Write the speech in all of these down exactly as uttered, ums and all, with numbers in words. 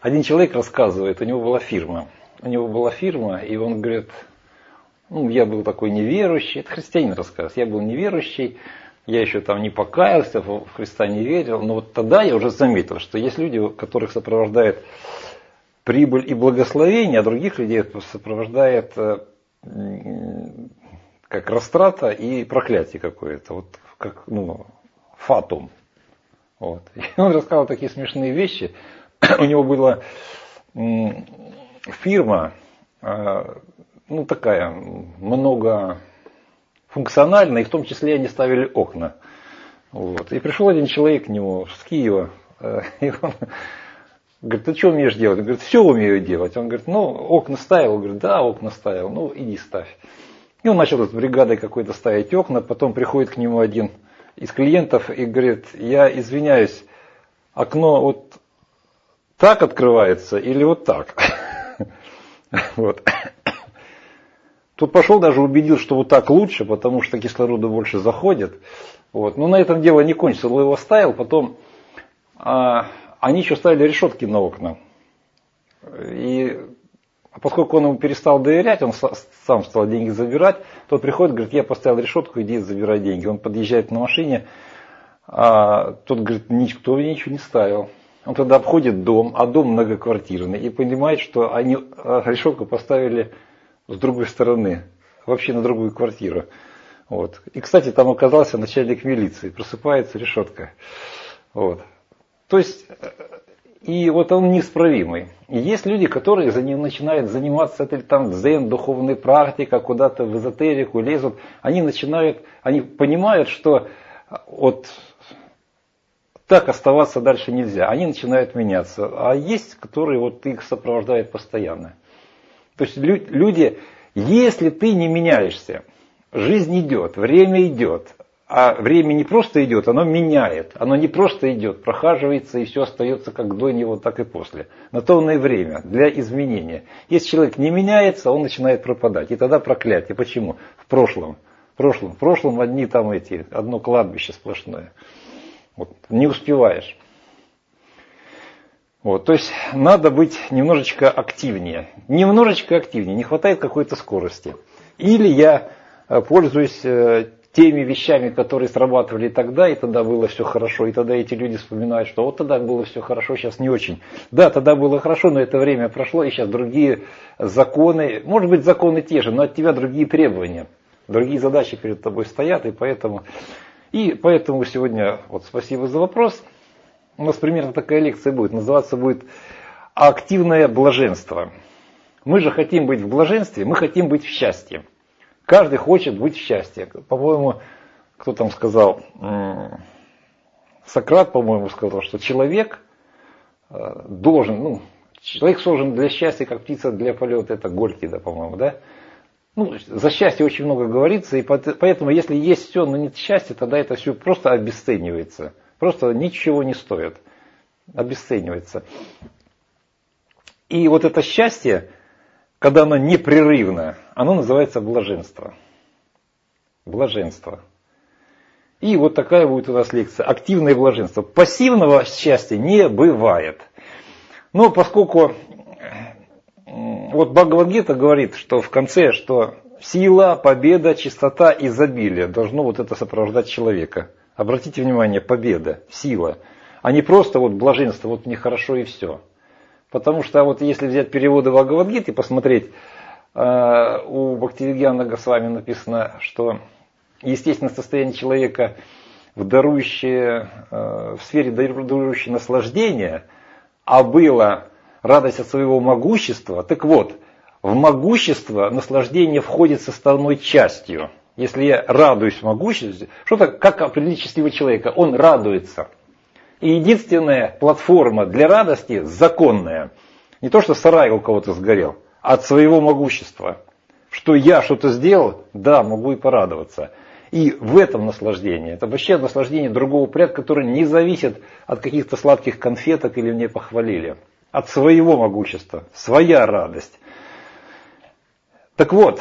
Один человек рассказывает, у него была фирма. У него была фирма, и он говорит, ну, я был такой неверующий, это христианин рассказывает, я был неверующий, я еще там не покаялся, в Христа не верил, но вот тогда я уже заметил, что есть люди, которых сопровождает прибыль и благословение, а других людей сопровождает как растрата и проклятие какое-то, вот как, ну, фатум. Вот. И он рассказал такие смешные вещи. У него была фирма, ну такая, многофункциональная, и в том числе они ставили окна. Вот. И пришел один человек к нему с Киева, и он говорит, ты что умеешь делать? Он говорит, все умею делать. Он говорит, ну, окна ставил? Он говорит, да, окна ставил, ну, иди ставь. И он начал с бригадой какой-то ставить окна, потом приходит к нему один из клиентов и говорит, я извиняюсь, окно вот так открывается или вот так? Вот. Тут пошел, даже убедил, что вот так лучше, потому что кислорода больше заходит. Вот. Но на этом дело не кончится. Он его ставил, потом а, они еще ставили решетки на окна. И поскольку он ему перестал доверять, он сам стал деньги забирать, тот приходит, говорит, я поставил решетку, иди забирай деньги. Он подъезжает на машине, а тот говорит, никто ничего не ставил. Он тогда обходит дом, а дом многоквартирный, и понимает, что они решетку поставили с другой стороны, вообще на другую квартиру. Вот. И, кстати, там оказался начальник милиции, просыпается решетка. Вот. То есть, и вот он неисправимый. И есть люди, которые за ним начинают заниматься этой там дзен, духовной практикой, куда-то в эзотерику лезут. Они начинают, они понимают, что вот так оставаться дальше нельзя. Они начинают меняться. А есть, которые вот их сопровождают постоянно. То есть люди, если ты не меняешься, жизнь идет, время идет. А время не просто идет, оно меняет. Оно не просто идет, прохаживается и все остается как до него, так и после. На то оно и время для изменения. Если человек не меняется, он начинает пропадать. И тогда проклятие. Почему? В прошлом. В прошлом, в прошлом одни там эти, одно кладбище сплошное. Вот, не успеваешь. Вот, то есть надо быть немножечко активнее. Немножечко активнее, не хватает какой-то скорости. Или я пользуюсь теми вещами, которые срабатывали тогда, и тогда было все хорошо. И тогда эти люди вспоминают, что вот тогда было все хорошо, сейчас не очень. Да, тогда было хорошо, но это время прошло, и сейчас другие законы, может быть законы те же, но от тебя другие требования. Другие задачи перед тобой стоят, и поэтому... И поэтому сегодня, вот спасибо за вопрос, у нас примерно такая лекция будет, называться будет «Активное блаженство». Мы же хотим быть в блаженстве, мы хотим быть в счастье. Каждый хочет быть в счастье. По-моему, кто там сказал, Сократ, по-моему, сказал, что человек должен, ну, человек создан для счастья, как птица для полета, это Горький, да, по-моему, да? Ну, за счастье очень много говорится, и поэтому, если есть все, но нет счастья, тогда это все просто обесценивается. Просто ничего не стоит. Обесценивается. И вот это счастье, когда оно непрерывно, оно называется блаженство. Блаженство. И вот такая будет у нас лекция. Активное блаженство. Пассивного счастья не бывает. Но поскольку... Вот Бхагавад-гита говорит, что в конце, что сила, победа, чистота, изобилие должно вот это сопровождать человека. Обратите внимание, победа, сила, а не просто вот блаженство, вот мне хорошо и все. Потому что вот если взять переводы Бхагавад-гиты и посмотреть, у Бхактивигьяна Госвами написано, что естественное состояние человека в, дарующее, в сфере дарующей наслаждения, а было... радость от своего могущества. Так вот, в могущество наслаждение входит составной частью. Если я радуюсь могуществу, что-то, как определить счастливого человека? Он радуется. И единственная платформа для радости законная. Не то, что сарай у кого-то сгорел, а от своего могущества. Что я что-то сделал, да, могу и порадоваться. И в этом наслаждение. Это вообще наслаждение другого порядка, которое не зависит от каких-то сладких конфеток или мне похвалили. От своего могущества, своя радость. Так вот,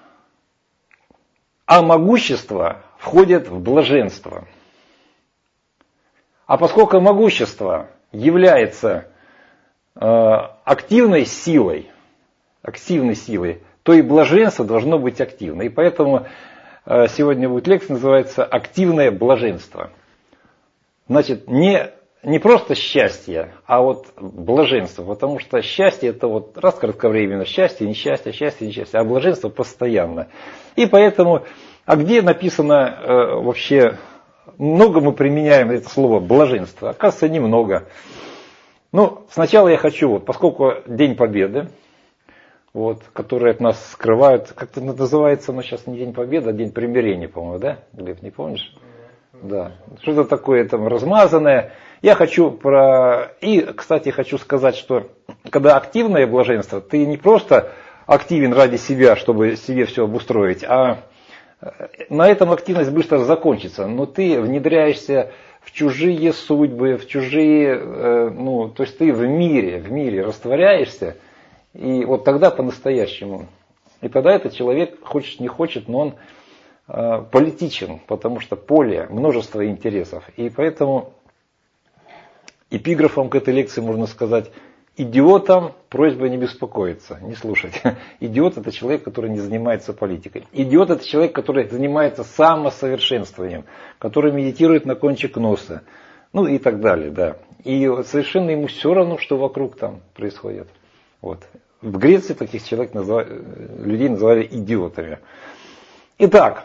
а могущество входит в блаженство. А поскольку могущество является активной силой, активной силой, то и блаженство должно быть активно. И поэтому сегодня будет лекция, называется «Активное блаженство». Значит, не, не просто счастье, а вот блаженство. Потому что счастье это вот раз кратковременно, счастье, несчастье, счастье, несчастье, а блаженство постоянно. И поэтому, а где написано э, вообще, много мы применяем это слово блаженство? Оказывается, немного. Ну, сначала я хочу, вот, поскольку День Победы, вот, которые от нас скрывают, как это называется, но сейчас не День Победы, а День Примирения, по-моему, да? Глеб, не помнишь? Да. Что-то такое там размазанное. Я хочу про... И, кстати, хочу сказать, что когда активное блаженство, ты не просто активен ради себя, чтобы себе все обустроить, а на этом активность быстро закончится. Но ты внедряешься в чужие судьбы, в чужие... Ну, то есть ты в мире, в мире растворяешься, и вот тогда по-настоящему. И тогда этот человек, хочет не хочет, но он э, политичен, потому что поле, множество интересов. И поэтому эпиграфом к этой лекции можно сказать: идиотам просьба не беспокоиться, не слушать. Идиот это человек, который не занимается политикой. Идиот это человек, который занимается самосовершенствованием, который медитирует на кончик носа. Ну и так далее, да. И совершенно ему все равно, что вокруг там происходит. Вот. В Греции таких человек называли, людей называли идиотами. Итак,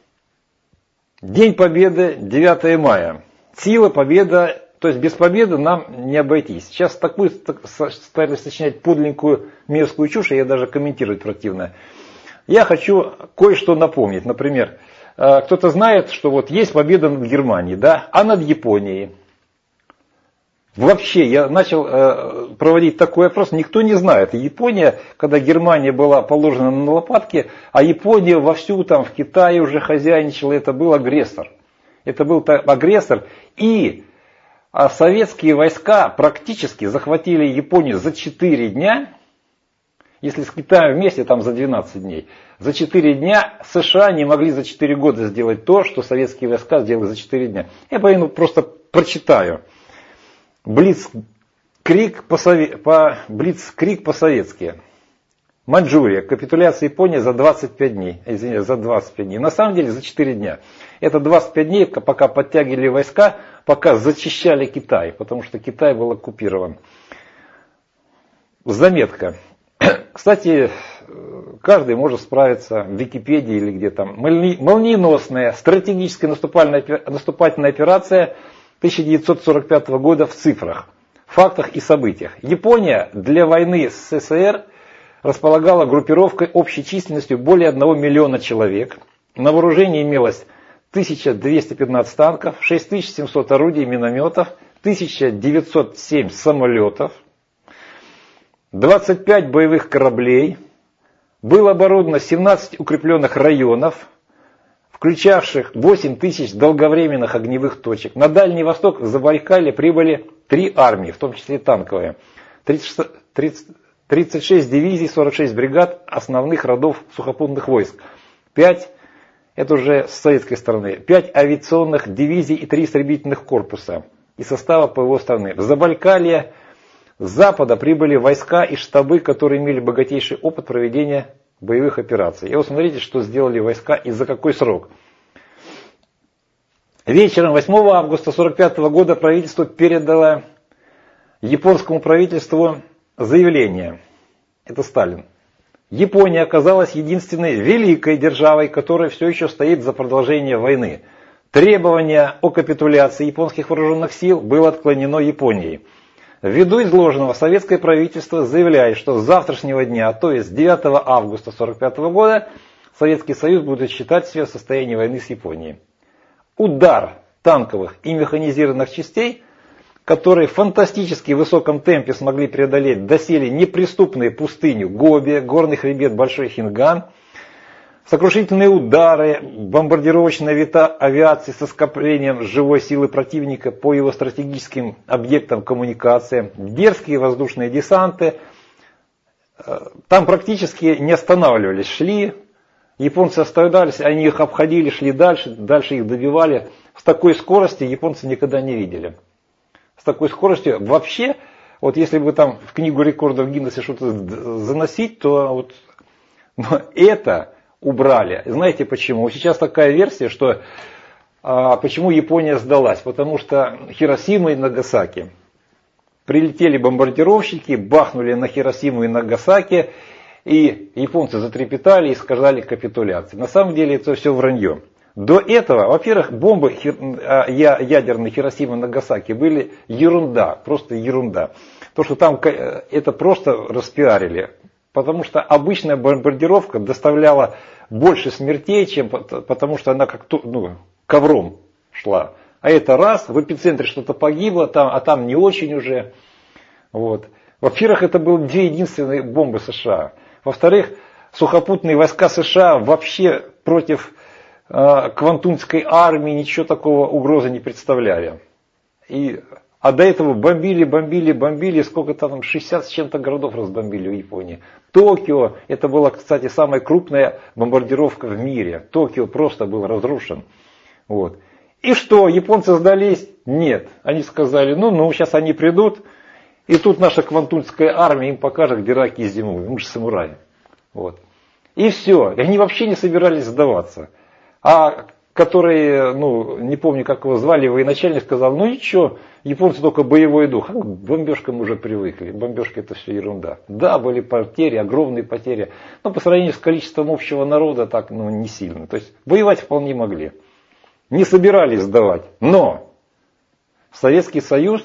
День Победы, девятое мая. Сила, победа, то есть без победы нам не обойтись. Сейчас такую стали сочинять подлинную мерзкую чушь, и я даже комментировать противно. Я хочу кое-что напомнить. Например, кто-то знает, что вот есть победа над Германией, да, а над Японией. Вообще, я начал э, проводить такой опрос, никто не знает. Япония, когда Германия была положена на лопатки, а Япония вовсю там в Китае уже хозяйничала, это был агрессор. Это был агрессор, и а советские войска практически захватили Японию за четыре дня, если с Китаем вместе, там за двенадцать дней. За четыре дня США не могли за четыре года сделать то, что советские войска сделали за четыре дня. Я поэтому просто прочитаю. Блицкриг по-советски. По, Блицкриг по-советски. Маньчжурия. Капитуляция Японии за двадцать пять дней. Извините, за двадцать пять дней. На самом деле за четыре дня. Это двадцать пять дней, пока подтягивали войска, пока зачищали Китай. Потому что Китай был оккупирован. Заметка. Кстати, каждый может справиться в Википедии или где там. Молниеносная стратегическая наступательная операция тысяча девятьсот сорок пятого года в цифрах, фактах и событиях. Япония для войны с СССР располагала группировкой общей численностью более одного миллиона человек. На вооружении имелось тысяча двести пятнадцать танков, шесть тысяч семьсот орудий и минометов, тысяча девятьсот семь самолетов, двадцать пять боевых кораблей. Было оборудовано семнадцать укрепленных районов, включавших восемь тысяч долговременных огневых точек. На Дальний Восток в Забайкалье прибыли три армии, в том числе танковые. тридцать шесть дивизий, сорок шесть бригад основных родов сухопутных войск. пять, это уже с советской стороны, пять авиационных дивизий и три истребительных корпуса из состава ПВО страны. В Забайкалье с запада прибыли войска и штабы, которые имели богатейший опыт проведения боевых операций. И вот смотрите, что сделали войска и за какой срок. Вечером восьмого августа сорок пятого года правительство передало японскому правительству заявление. Это Сталин. Япония оказалась единственной великой державой, которая все еще стоит за продолжение войны. Требование о капитуляции японских вооруженных сил было отклонено Японией. Ввиду изложенного, советское правительство заявляет, что с завтрашнего дня, то есть девятого августа сорок пятого года, Советский Союз будет считать себя в состоянии войны с Японией. Удар танковых и механизированных частей, которые в фантастически высоком темпе смогли преодолеть доселе неприступные пустыню Гоби, горный хребет Большой Хинган, сокрушительные удары, бомбардировочная авиация со скоплением живой силы противника по его стратегическим объектам коммуникации, дерзкие воздушные десанты, там практически не останавливались, шли, японцы оставались, они их обходили, шли дальше, дальше их добивали. С такой скоростью японцы никогда не видели. С такой скоростью вообще вот если бы там в книгу рекордов Гиннесса что-то заносить, то вот но это убрали. Знаете почему? Вот сейчас такая версия, что а, почему Япония сдалась? Потому что Хиросима и Нагасаки. Прилетели бомбардировщики, бахнули на Хиросиму и Нагасаки, и японцы затрепетали и сказали капитуляции. На самом деле это все вранье. До этого, во-первых, бомбы ядерные Хиросимы и Нагасаки были ерунда, просто ерунда. То, что там это просто распиарили. Потому что обычная бомбардировка доставляла больше смертей, чем потому что она как ну, ковром шла. А это раз, в эпицентре что-то погибло, там, а там не очень уже. Вот. Во-первых, это были две единственные бомбы США. Во-вторых, сухопутные войска США вообще против э, Квантунской армии ничего такого угрозы не представляли. И, а до этого бомбили, бомбили, бомбили, сколько там, шестьдесят с чем-то городов разбомбили в Японии. Токио, это была, кстати, самая крупная бомбардировка в мире. Токио просто был разрушен. Вот. И что, японцы сдались? Нет. Они сказали, ну, ну, сейчас они придут, и тут наша Квантунская армия им покажет, где раки зимуют. Мы же самураи. Вот. И все. И они вообще не собирались сдаваться. А который, ну, не помню, как его звали, военачальник сказал, ну ничего, японцы только боевой дух. А к бомбежкам уже привыкли. Бомбежки это все ерунда. Да, были потери, огромные потери. Но по сравнению с количеством общего народа так, ну, не сильно. То есть воевать вполне могли. Не собирались сдавать. Но Советский Союз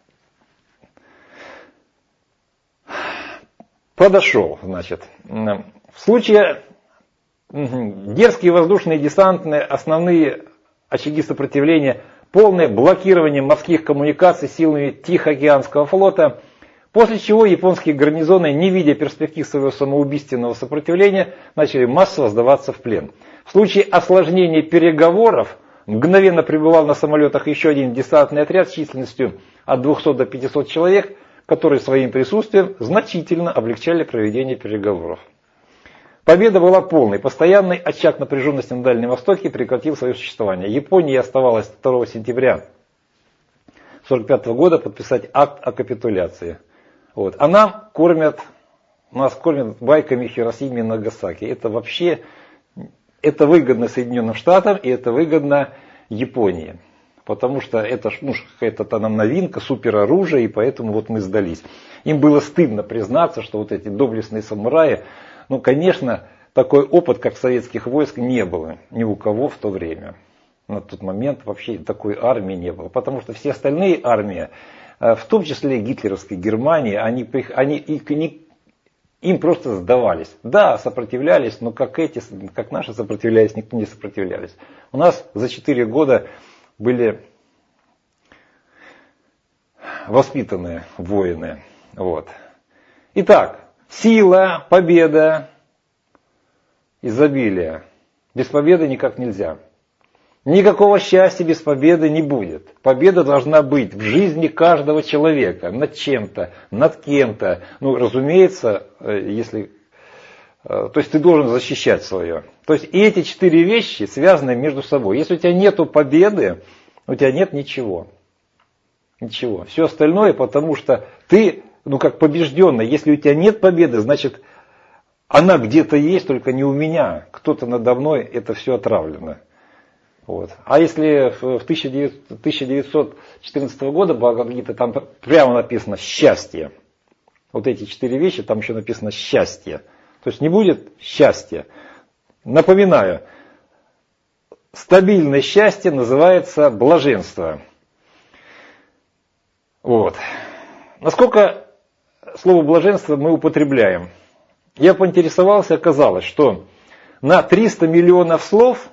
подошел, значит. В случае дерзкие воздушные десантные основные очаги сопротивления, полное блокирование морских коммуникаций силами Тихоокеанского флота, после чего японские гарнизоны, не видя перспектив своего самоубийственного сопротивления, начали массово сдаваться в плен. В случае осложнения переговоров мгновенно прибывал на самолетах еще один десантный отряд с численностью от двухсот до пятисот человек, которые своим присутствием значительно облегчали проведение переговоров. Победа была полной. Постоянный очаг напряженности на Дальнем Востоке прекратил свое существование. Японии оставалось второго сентября тысяча девятьсот сорок пятого года подписать акт о капитуляции. Вот. А нам кормят, нас кормят байками Хиросиме и Нагасаки. Это вообще, это выгодно Соединенным Штатам и это выгодно Японии. Потому что это ну, какая-то нам новинка, супероружие, и поэтому вот мы сдались. Им было стыдно признаться, что вот эти доблестные самураи, ну, конечно, такой опыт, как советских войск, не было ни у кого в то время. На тот момент вообще такой армии не было. Потому что все остальные армии, в том числе гитлеровской Германии, они, они, им просто сдавались. Да, сопротивлялись, но как эти, как наши сопротивлялись, никто не сопротивлялись. У нас за четыре года были воспитанные воины. Вот. Итак, сила, победа, изобилие. Без победы никак нельзя. Никакого счастья без победы не будет. Победа должна быть в жизни каждого человека, над чем-то, над кем-то. Ну, разумеется, если... То есть ты должен защищать свое. То есть и эти четыре вещи связаны между собой. Если у тебя нету победы, у тебя нет ничего. Ничего. Все остальное, потому что ты, ну как побежденный, если у тебя нет победы, значит она где-то есть, только не у меня. Кто-то надо мной, это все отравлено. Вот. А если в тысяча девятьсот четырнадцатого года Бхагавад-гита, там прямо написано «счастье». Вот эти четыре вещи, там еще написано «счастье». То есть не будет счастья. Напоминаю, стабильное счастье называется блаженство. Вот. Насколько слово блаженство мы употребляем? Я поинтересовался, оказалось, что на триста миллионов слов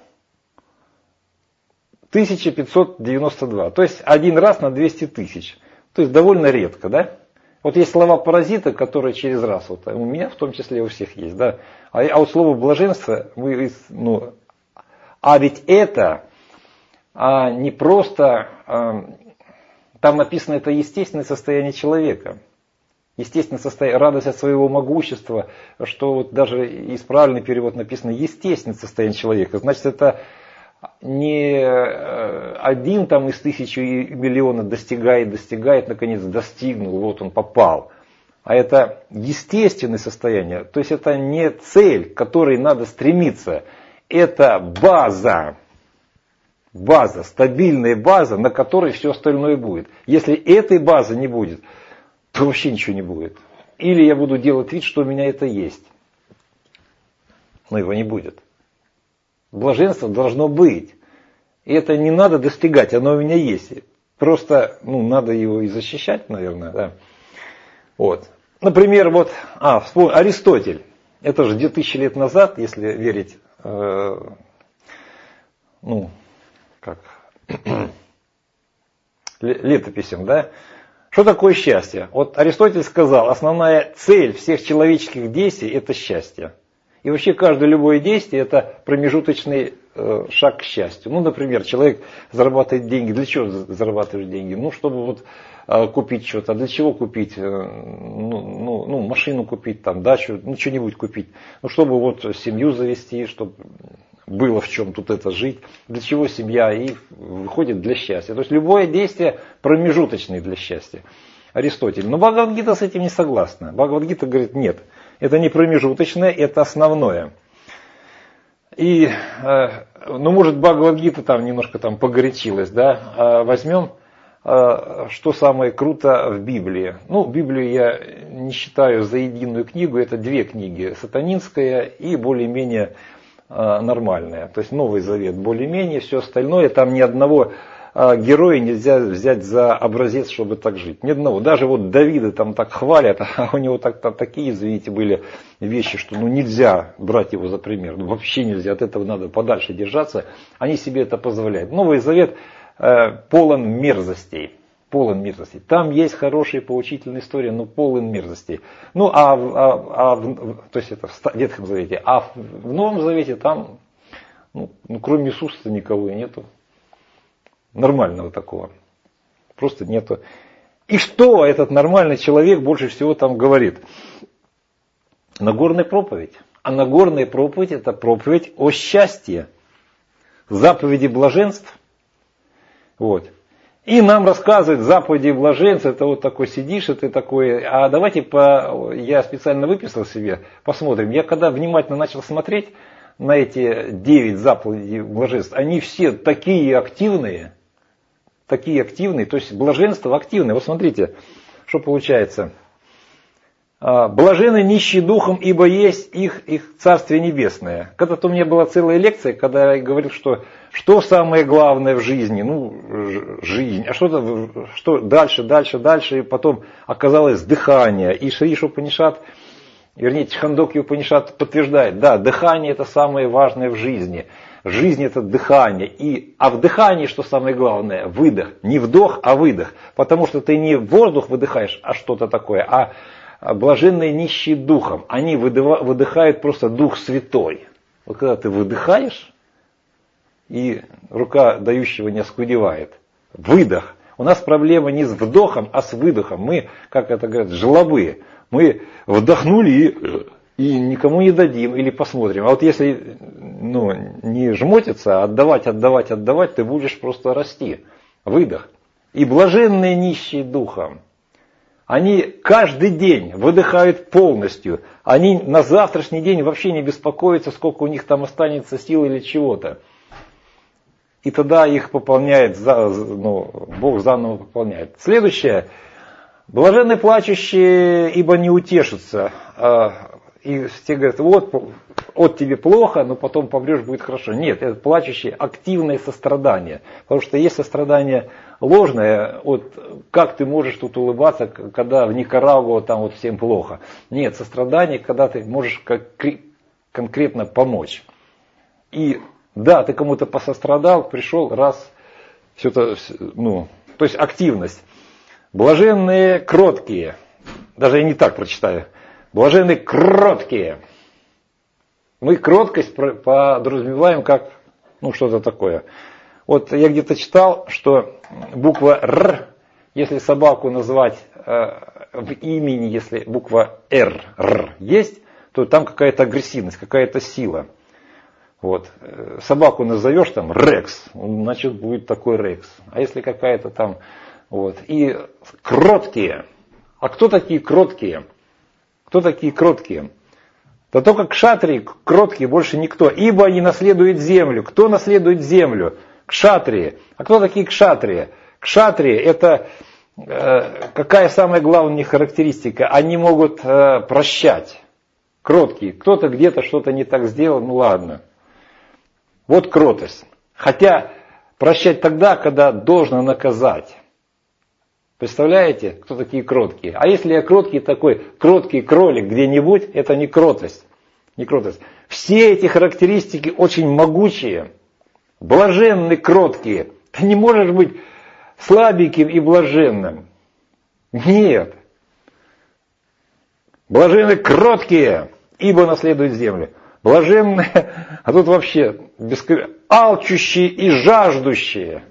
тысяча пятьсот девяносто два. То есть один раз на двести тысяч. То есть довольно редко, да? Вот есть слова паразита, которые через раз, вот, у меня в том числе у всех есть, да. А, а вот слово блаженство, мы, ну, а ведь это а, не просто, а, там написано, это естественное состояние человека. Естественное состояние, радость от своего могущества, что вот даже исправленный перевод написано естественное состояние человека. Значит, это не один там из тысячи и миллиона достигает, достигает, наконец достигнул, вот он попал. А это естественное состояние. То есть это не цель, к которой надо стремиться. Это база. База, стабильная база, на которой все остальное будет. Если этой базы не будет, то вообще ничего не будет. Или я буду делать вид, что у меня это есть. Но его не будет. Блаженство должно быть. И это не надо достигать, оно у меня есть. Просто ну, надо его и защищать, наверное. Да. Вот. Например, вот а, вспомни, Аристотель. Это же две тысячи лет назад, если верить, э, ну, как, летописям, да? Что такое счастье? Вот Аристотель сказал, основная цель всех человеческих действий – это счастье. И вообще каждое любое действие – это промежуточный э, шаг к счастью. Ну, например, человек зарабатывает деньги. Для чего зарабатываешь деньги? Ну, чтобы вот э, купить что-то. Для чего купить? Э, ну, ну, ну, машину купить, там, дачу, ну, что-нибудь купить. Ну, чтобы вот семью завести, чтобы было в чем тут это жить. Для чего семья? И выходит для счастья. То есть любое действие промежуточное для счастья. Аристотель. Но Бхагавад-гита с этим не согласна. Бхагавад-гита говорит, нет. Это не промежуточное, это основное. И, ну, может, Бхагавад-гита там немножко там погорячилась, да. Возьмем, что самое круто в Библии. Ну, Библию я не считаю за единую книгу, это две книги. Сатанинская и более-менее нормальная. То есть Новый Завет более-менее, все остальное, там ни одного героя нельзя взять за образец, чтобы так жить. Ни одного. Даже вот Давида там так хвалят, а у него так, так, такие, извините, были вещи, что ну, нельзя брать его за пример. Ну, вообще нельзя, от этого надо подальше держаться. Они себе это позволяют. Новый Завет э, полон мерзостей. Полон мерзостей. Там есть хорошие поучительные истории, но полон мерзостей. Ну, а, а, а в, то есть это в Ветхом Завете. А в, в Новом Завете там, ну, ну кроме Иисуса никого и нету. Нормального такого. Просто нету. И что этот нормальный человек больше всего там говорит? Нагорная проповедь. А Нагорная проповедь – это проповедь о счастье. Заповеди блаженств. Вот. И нам рассказывают заповеди блаженств. Это вот такой сидишь, и ты такой. А давайте, по, я специально выписал себе, посмотрим. Я когда внимательно начал смотреть на эти девять заповедей блаженств, они все такие активные. Такие активные, то есть блаженство активное. Вот смотрите, что получается. Блаженны нищие духом, ибо есть их, их Царствие Небесное. Когда-то у меня была целая лекция, когда я говорил, что, что самое главное в жизни. Ну, жизнь. А что, что дальше, дальше, дальше. И потом оказалось дыхание. И Шри Упанишад, вернее, Чхандокья Упанишад подтверждает, да, дыхание это самое важное в жизни. Жизнь это дыхание. И, а в дыхании, что самое главное, выдох. Не вдох, а выдох. Потому что ты не воздух выдыхаешь, а что-то такое. А блаженные нищие духом. Они выдыхают просто Дух Святой. Вот когда ты выдыхаешь, и рука дающего не оскудевает. Выдох. У нас проблема не с вдохом, а с выдохом. Мы, как это говорят, жлобы. Мы вдохнули и... И никому не дадим или посмотрим. А вот если ну, не жмотиться, а отдавать, отдавать, отдавать, ты будешь просто расти. Выдох. И блаженные нищие духом. Они каждый день выдыхают полностью. Они на завтрашний день вообще не беспокоятся, сколько у них там останется сил или чего-то. И тогда их пополняет, ну, Бог заново пополняет. Следующее. Блаженны плачущие, ибо не утешатся. И все говорят, вот, вот тебе плохо, но потом помрешь, будет хорошо. Нет, это плачущие, активное сострадание. Потому что есть сострадание ложное, вот как ты можешь тут улыбаться, когда в Никарагуа там вот всем плохо. Нет, сострадание, когда ты можешь как конкретно помочь. И да, ты кому-то посострадал, пришел, раз, все это, ну, то есть активность. Блаженные кроткие, даже я не так прочитаю. Блаженны кроткие. Мы кроткость подразумеваем как ну, что-то такое. Вот я где-то читал, что буква Р, если собаку назвать э, в имени, если буква Р, Р есть, то там какая-то агрессивность, какая-то сила. Вот. Собаку назовешь там Рекс, значит будет такой Рекс. А если какая-то там, вот. И кроткие. А кто такие кроткие? Кто такие кроткие? Да только кшатрии кроткие, больше никто. Ибо они наследуют землю. Кто наследует землю? Кшатрии. А кто такие кшатрии? Кшатрии это э, какая самая главная характеристика? Они могут э, прощать. Кроткие. Кто-то где-то что-то не так сделал, ну ладно. Вот кротость. Хотя прощать тогда, когда должно наказать. Представляете, кто такие кроткие? А если я кроткий такой, кроткий кролик где-нибудь, это не кротость. Не кротость. Все эти характеристики очень могучие. Блаженны, кроткие. Ты не можешь быть слабеньким и блаженным. Нет. Блаженны, кроткие, ибо наследуют землю. Блаженные, а тут вообще бескр... алчущие и жаждущие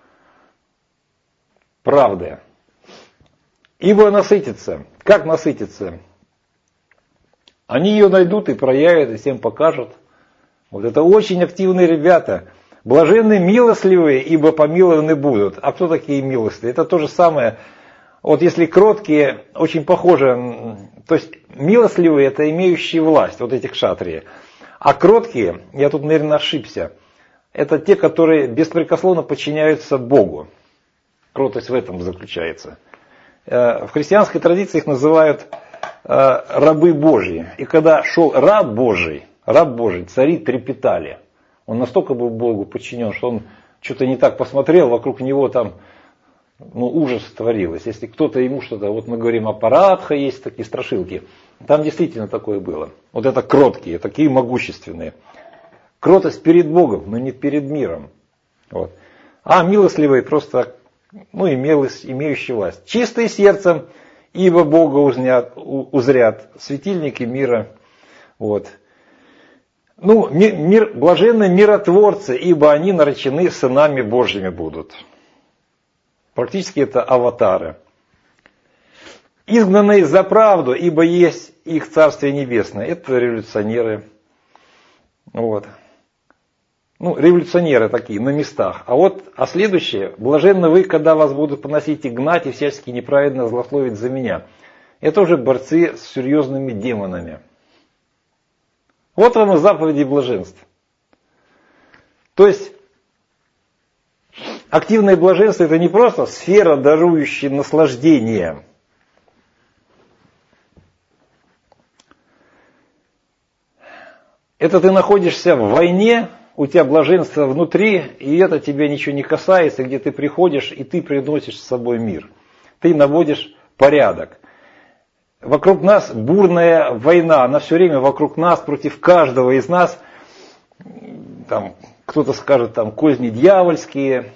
правды. Ибо насытятся. Как насытятся? Они ее найдут и проявят, и всем покажут. Вот это очень активные ребята. Блаженны милостливые, ибо помилованы будут. А кто такие милостливые? Это то же самое. Вот если кроткие, очень похоже. То есть милостливые это имеющие власть, вот эти кшатрии. А кроткие, я тут, наверное, ошибся, это те, которые беспрекословно подчиняются Богу. Кротость в этом заключается. В христианской традиции их называют рабы Божьи. И когда шел раб Божий, раб Божий, цари трепетали. Он настолько был Богу подчинен, что он что-то не так посмотрел, вокруг него там ну, ужас творилось. Если кто-то ему что-то, вот мы говорим о Парадха, есть такие страшилки. Там действительно такое было. Вот это кроткие, такие могущественные. Кротость перед Богом, но не перед миром. Вот. А милостливые просто, ну, имелось, имеющие власть. Чистые сердцем, ибо Бога узнят, узрят светильники мира. Вот. Ну, мир, блаженны миротворцы, ибо они наречены сынами Божьими будут. Практически это аватары. Изгнанные за правду, ибо есть их Царствие Небесное. Это революционеры. Вот. Ну, революционеры такие, на местах. А вот, а следующее, блаженны вы, когда вас будут поносить и гнать, и всячески неправедно злословить за меня. Это уже борцы с серьезными демонами. Вот вам и заповеди блаженств. То есть, активное блаженство это не просто сфера, дарующая наслаждение. Это ты находишься в войне, у тебя блаженство внутри, и это тебя ничего не касается, где ты приходишь, и ты приносишь с собой мир. Ты наводишь порядок. Вокруг нас бурная война, она все время вокруг нас, против каждого из нас. Там, кто-то скажет, там, козни дьявольские.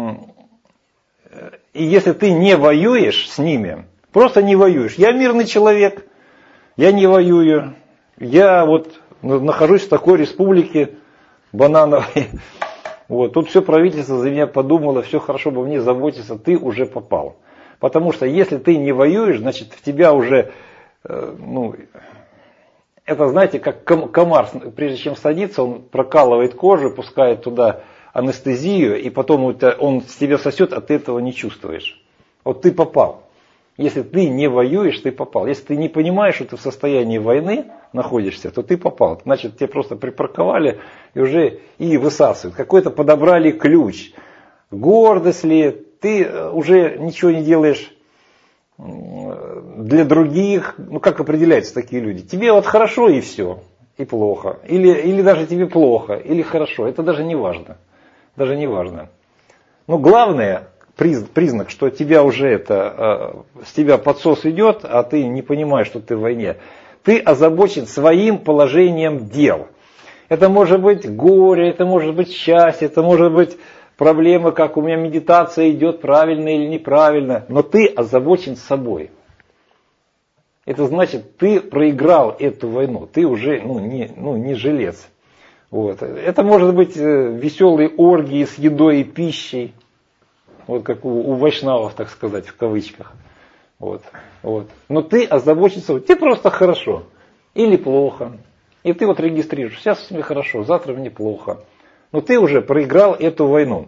И если ты не воюешь с ними, просто не воюешь. Я мирный человек, я не воюю. Я вот нахожусь в такой республике банановой. Вот, тут все правительство за меня подумало, все хорошо бы мне заботиться, ты уже попал. Потому что если ты не воюешь, значит в тебя уже, э, ну, это знаете, как комар, прежде чем садиться, он прокалывает кожу, пускает туда анестезию, и потом он с тебя сосет, а ты этого не чувствуешь. Вот ты попал. Если ты не воюешь, ты попал. Если ты не понимаешь, что ты в состоянии войны находишься, то ты попал. Значит, тебя просто припарковали и уже и высасывают. Какой-то подобрали ключ. Гордость ли, ты уже ничего не делаешь для других. Ну, как определяются такие люди? Тебе вот хорошо и все, и плохо. Или, или даже тебе плохо, или хорошо. Это даже не важно. Даже не важно. Но главное... признак, что тебя уже это, с тебя подсос идет, а ты не понимаешь, что ты в войне. Ты озабочен своим положением дел. Это может быть горе, это может быть счастье, это может быть проблема, как у меня медитация идет правильно или неправильно. Но ты озабочен собой. Это значит, ты проиграл эту войну. Ты уже ну, не, ну, не жилец. Вот. Это может быть веселые оргии с едой и пищей. Вот как у, у вайшнавов, так сказать, в кавычках. Вот, вот. Но ты озабочен собой. Тебе просто хорошо. Или плохо. И ты вот регистрируешь, сейчас мне хорошо, завтра мне плохо. Но ты уже проиграл эту войну.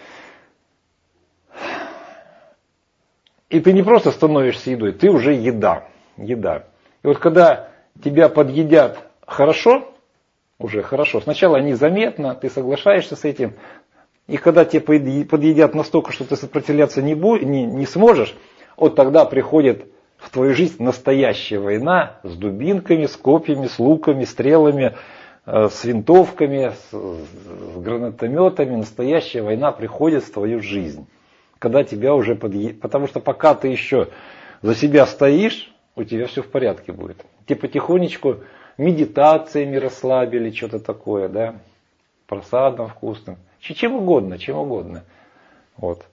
И ты не просто становишься едой, ты уже еда. Еда. И вот когда тебя подъедят хорошо, уже хорошо, сначала незаметно, ты соглашаешься с этим, и когда тебя подъедят настолько, что ты сопротивляться не, будь, не, не сможешь, вот тогда приходит в твою жизнь настоящая война с дубинками, с копьями, с луками, стрелами, э, с винтовками, с, с гранатометами. Настоящая война приходит в твою жизнь. Когда тебя уже подъедят. Потому что пока ты еще за себя стоишь, у тебя все в порядке будет. Ты потихонечку медитациями расслабили, что-то такое, да, просадом вкусным. Чем угодно, чем угодно. Вот.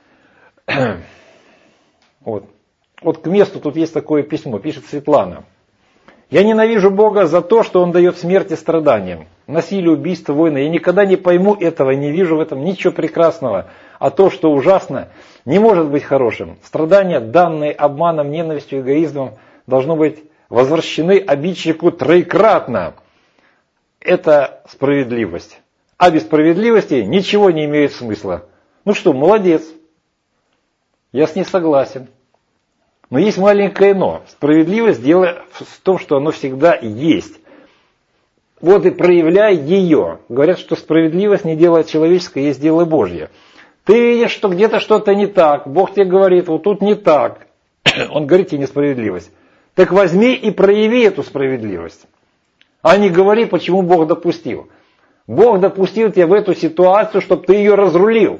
Вот. Вот к месту тут есть такое письмо, пишет Светлана. Я ненавижу Бога за то, что Он дает смерть и страданиям, насилие, убийство, войны. Я никогда не пойму этого, не вижу в этом ничего прекрасного. А то, что ужасно, не может быть хорошим. Страдания, данные обманом, ненавистью, эгоизмом, должно быть возвращены обидчику троекратно. Это справедливость. А без справедливости ничего не имеет смысла. Ну что, молодец. Я с ней согласен. Но есть маленькое но. Справедливость дело в том, что оно всегда есть. Вот и проявляй ее. Говорят, что справедливость не дело человеческое, есть дело Божье. Ты видишь, что где-то что-то не так. Бог тебе говорит, вот тут не так. Он говорит тебе несправедливость. Так возьми и прояви эту справедливость. А не говори, почему Бог допустил. Бог допустил тебя в эту ситуацию, чтобы ты ее разрулил.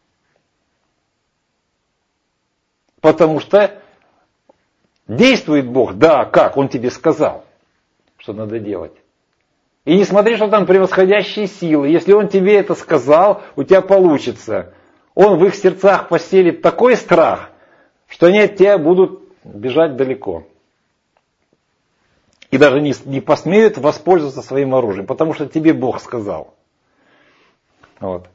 Потому что действует Бог, да, как? Он тебе сказал, что надо делать. И не смотри, что там превосходящие силы. Если Он тебе это сказал, у тебя получится. Он в их сердцах поселит такой страх, что они от тебя будут бежать далеко. И даже не, не посмеют воспользоваться своим оружием, потому что тебе Бог сказал. Вот.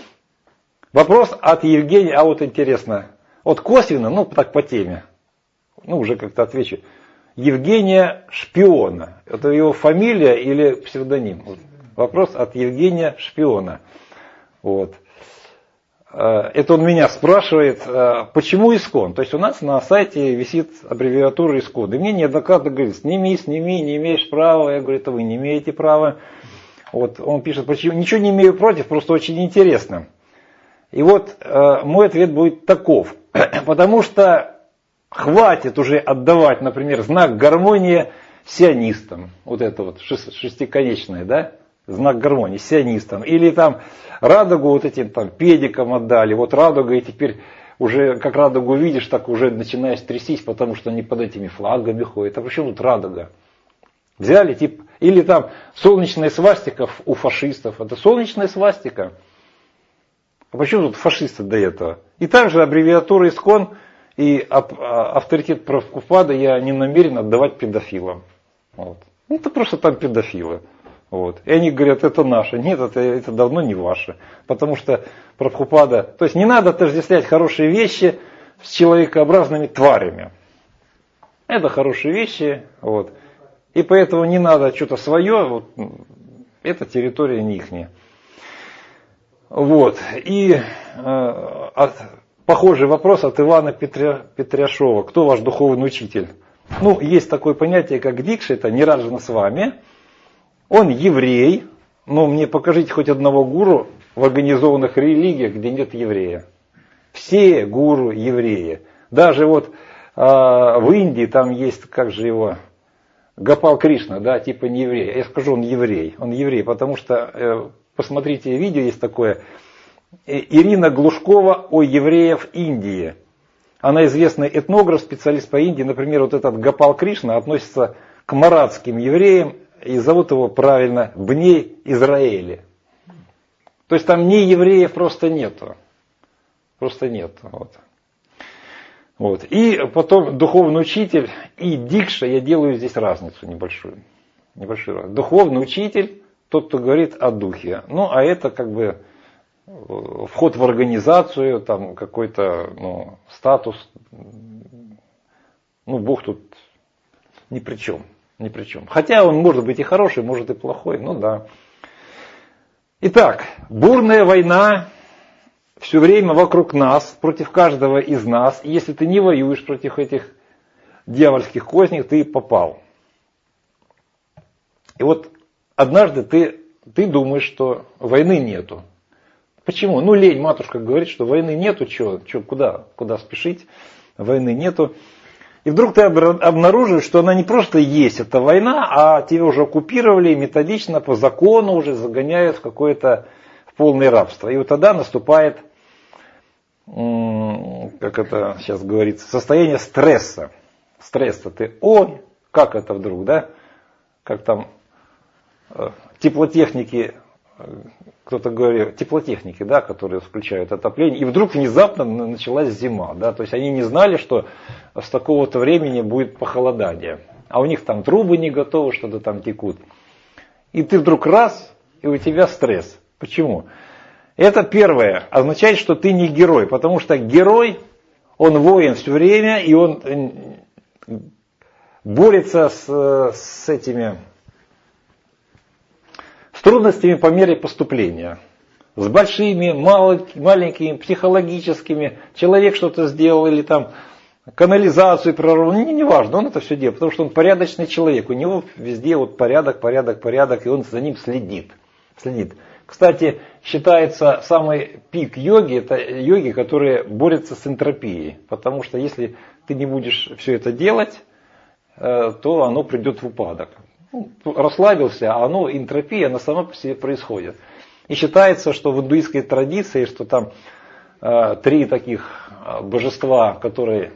Вопрос от Евгения, а вот интересно, вот косвенно, ну так по теме, ну уже как-то отвечу. Евгения Шпиона, это его фамилия или псевдоним? Вот. Вопрос от Евгения Шпиона. Вот. Это он меня спрашивает, почему ИСКОН? То есть у нас на сайте висит аббревиатура ИСКОН. И мне неоднократно говорит, сними, сними, не имеешь права. Я говорю, это вы не имеете права. Вот он пишет, почему ничего не имею против, просто очень интересно. И вот мой ответ будет таков. Потому что хватит уже отдавать, например, знак гармонии сионистам. Вот это вот шестиконечное, да? Знак гармонии сионистам. Или там радугу вот этим там педикам отдали. Вот радуга, и теперь уже как радугу видишь, так уже начинаешь трясись, потому что они под этими флагами ходят. А почему тут радуга? Взяли, типа, или там солнечная свастика у фашистов. Это солнечная свастика. А почему тут фашисты до этого? И также аббревиатура ИСКОН и авторитет Прабхупады я не намерен отдавать педофилам. Вот. Ну, это просто там педофилы. Вот. И они говорят, это наше. Нет, это, это давно не ваше. Потому что Прабхупада... То есть не надо отождествлять хорошие вещи с человекообразными тварями. Это хорошие вещи. Вот. И поэтому не надо что-то свое. Вот. Это территория не ихняя. Вот. И э, от, похожий вопрос от Ивана Петря, Петряшова. Кто ваш духовный учитель? Ну, есть такое понятие, как дикша, это Ниранджана с вами. Он еврей, но мне покажите хоть одного гуру в организованных религиях, где нет еврея. Все гуру евреи. Даже вот э, в Индии там есть, как же его, Гопал Кришна, да, типа не еврей. Я скажу, он еврей. Он еврей, потому что, э, посмотрите, видео есть такое, Ирина Глушкова о евреях Индии. Она известный этнограф, специалист по Индии. Например, вот этот Гопал Кришна относится к маратским евреям, и зовут его правильно Бней Израиля. То есть там не евреев просто нету. Просто нет. Вот. Вот. И потом духовный учитель и дикша, я делаю здесь разницу небольшую. небольшую разницу. Духовный учитель, тот, кто говорит о духе. Ну, а это как бы вход в организацию, там какой-то ну, статус. Ну, Бог тут ни при чем. ни при чем. Хотя он может быть и хороший, может и плохой, ну да. Итак, бурная война все время вокруг нас, против каждого из нас. И если ты не воюешь против этих дьявольских козней, ты попал. И вот однажды ты, ты думаешь, что войны нету. Почему? Ну лень, матушка говорит, что войны нету, что, что, куда, куда спешить, войны нету. И вдруг ты обнаруживаешь, что она не просто есть, эта война, а тебя уже оккупировали, методично, по закону уже загоняют в какое-то в полное рабство. И вот тогда наступает, как это сейчас говорится, состояние стресса. Стресса. Ты, ой, как это вдруг, да? Как там теплотехники, кто-то говорил, теплотехники, да, которые включают отопление, и вдруг внезапно началась зима, да, то есть они не знали, что с такого-то времени будет похолодание, а у них там трубы не готовы, что-то там текут. И ты вдруг раз, и у тебя стресс. Почему? Это первое, означает, что ты не герой, потому что герой, он воин все время, и он борется с, с этими... с трудностями по мере поступления. С большими, маленькими, психологическими. Человек что-то сделал или там канализацию прорвал. Не, не важно, он это все делает, потому что он порядочный человек. У него везде вот порядок, порядок, порядок, и он за ним следит. следит. Кстати, считается самый пик йоги, это йоги, которые борются с энтропией. Потому что если ты не будешь все это делать, то оно придет в упадок. Ну, расслабился, а оно, энтропия, она сама по себе происходит. И считается, что в индуистской традиции, что там э, три таких божества, которые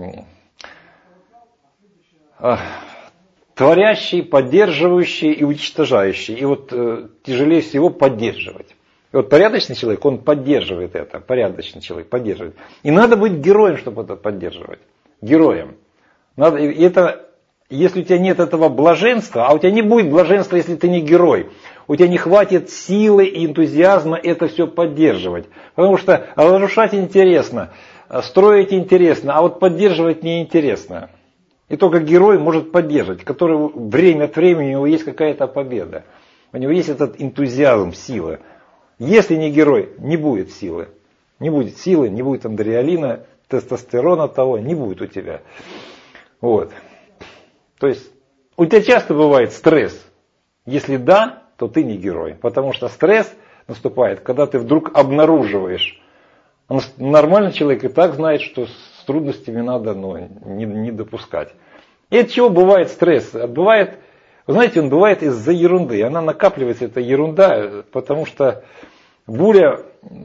э, творящие, поддерживающие и уничтожающие. И вот э, тяжелее всего поддерживать. И вот порядочный человек, он поддерживает это. Порядочный человек поддерживает. И надо быть героем, чтобы это поддерживать. Героем. Надо, и это... Если у тебя нет этого блаженства, а у тебя не будет блаженства, если ты не герой, у тебя не хватит силы и энтузиазма это все поддерживать. Потому что разрушать интересно, строить интересно, а вот поддерживать неинтересно. И только герой может поддерживать, который время от времени у него есть какая-то победа. У него есть этот энтузиазм, сила. Если не герой, не будет силы. Не будет силы, не будет адреналина, тестостерона того, не будет у тебя. Вот. То есть у тебя часто бывает стресс. Если да, то ты не герой. Потому что стресс наступает, когда ты вдруг обнаруживаешь. Нормальный человек и так знает, что с трудностями надо ну, не, не допускать. И от чего бывает стресс? Бывает, вы знаете, он бывает из-за ерунды. Она накапливается, эта ерунда, потому что буря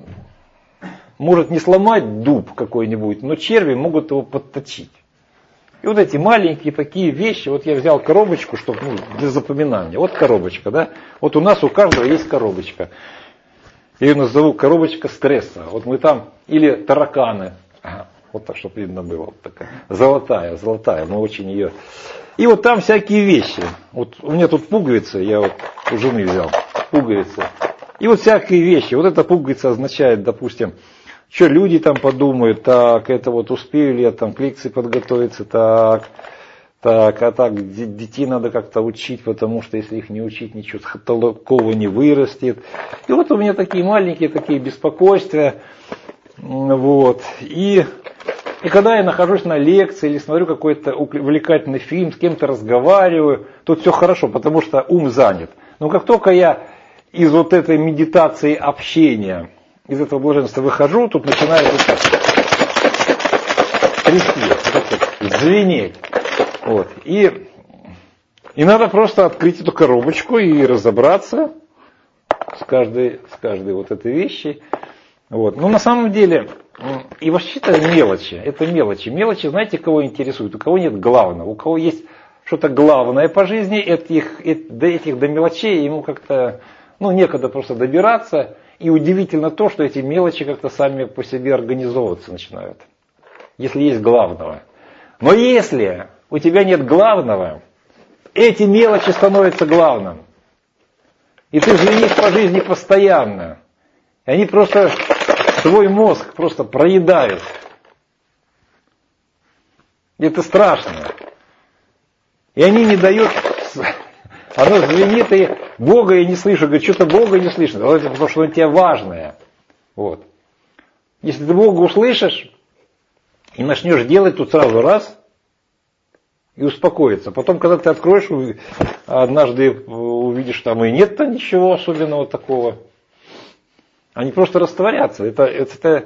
может не сломать дуб какой-нибудь, но черви могут его подточить. И вот эти маленькие такие вещи, вот я взял коробочку, чтобы ну, для запоминания. Вот коробочка, да? Вот у нас у каждого есть коробочка. Я ее назову коробочка стресса. Вот мы там, или тараканы. Ага, вот так, чтобы видно было. Вот такая. Золотая, золотая, мы очень ее... И вот там всякие вещи. Вот у меня тут пуговицы, я вот у жены взял пуговицы. И вот всякие вещи. Вот эта пуговица означает, допустим, что люди там подумают, так, это вот успею ли я там к лекции подготовиться, так, так, а так, детей надо как-то учить, потому что если их не учить, ничего толкового не вырастет. И вот у меня такие маленькие такие беспокойства, вот, и, и когда я нахожусь на лекции или смотрю какой-то увлекательный фильм, с кем-то разговариваю, тут все хорошо, потому что ум занят. Но как только я из вот этой медитации общения, из этого блаженства выхожу, тут начинает вот так трясти, вот так, звенеть. Вот. И, и надо просто открыть эту коробочку и разобраться с каждой, с каждой вот этой вещи. Вот. Но на самом деле, и вообще это мелочи, это мелочи. Мелочи, знаете, кого интересует? У кого нет главного, у кого есть что-то главное по жизни, этих, до этих до мелочей ему как-то ну, некогда просто добираться. И удивительно то, что эти мелочи как-то сами по себе организовываться начинают. Если есть главного. Но если у тебя нет главного, эти мелочи становятся главным. И ты звенишь по жизни постоянно. И они просто твой мозг просто проедают. И это страшно. И они не дают оно звенит, и Бога я не слышу. Говорит, что-то Бога не слышно, потому что он тебе важное. Вот. Если ты Бога услышишь и начнешь делать, тут сразу раз и успокоиться. Потом, когда ты откроешь, однажды увидишь, там и нет-то ничего особенного такого. Они просто растворятся. Это, это,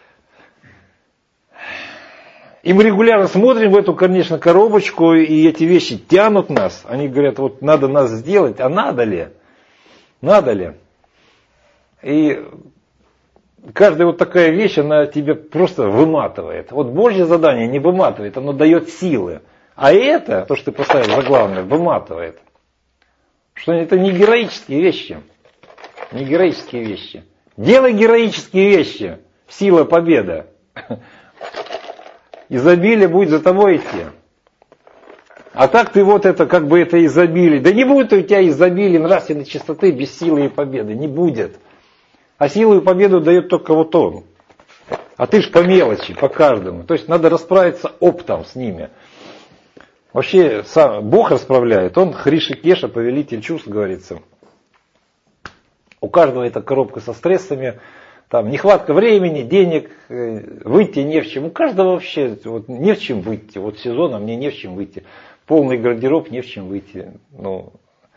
И мы регулярно смотрим в эту, конечно, коробочку, и эти вещи тянут нас. Они говорят, вот надо нас сделать, а надо ли? Надо ли? И каждая вот такая вещь, она тебя просто выматывает. Вот Божье задание не выматывает, оно дает силы. А это, то, что ты поставил за главное, выматывает. Что это не героические вещи. Не героические вещи. Делай героические вещи. Сила, победа. Изобилие будет за тобой идти. А так ты вот это, как бы это изобилие. Да не будет у тебя изобилия нравственной чистоты без силы и победы. Не будет. А силу и победу дает только вот он. А ты ж по мелочи, по каждому. То есть надо расправиться оптом с ними. Вообще сам Бог расправляет. Он Хришикеша, повелитель чувств, говорится. У каждого эта коробка со стрессами. Там нехватка времени, денег, выйти не в чем. У каждого вообще вот, не в чем выйти. Вот сезона мне не в чем выйти. Полный гардероб, не в чем выйти. Ну,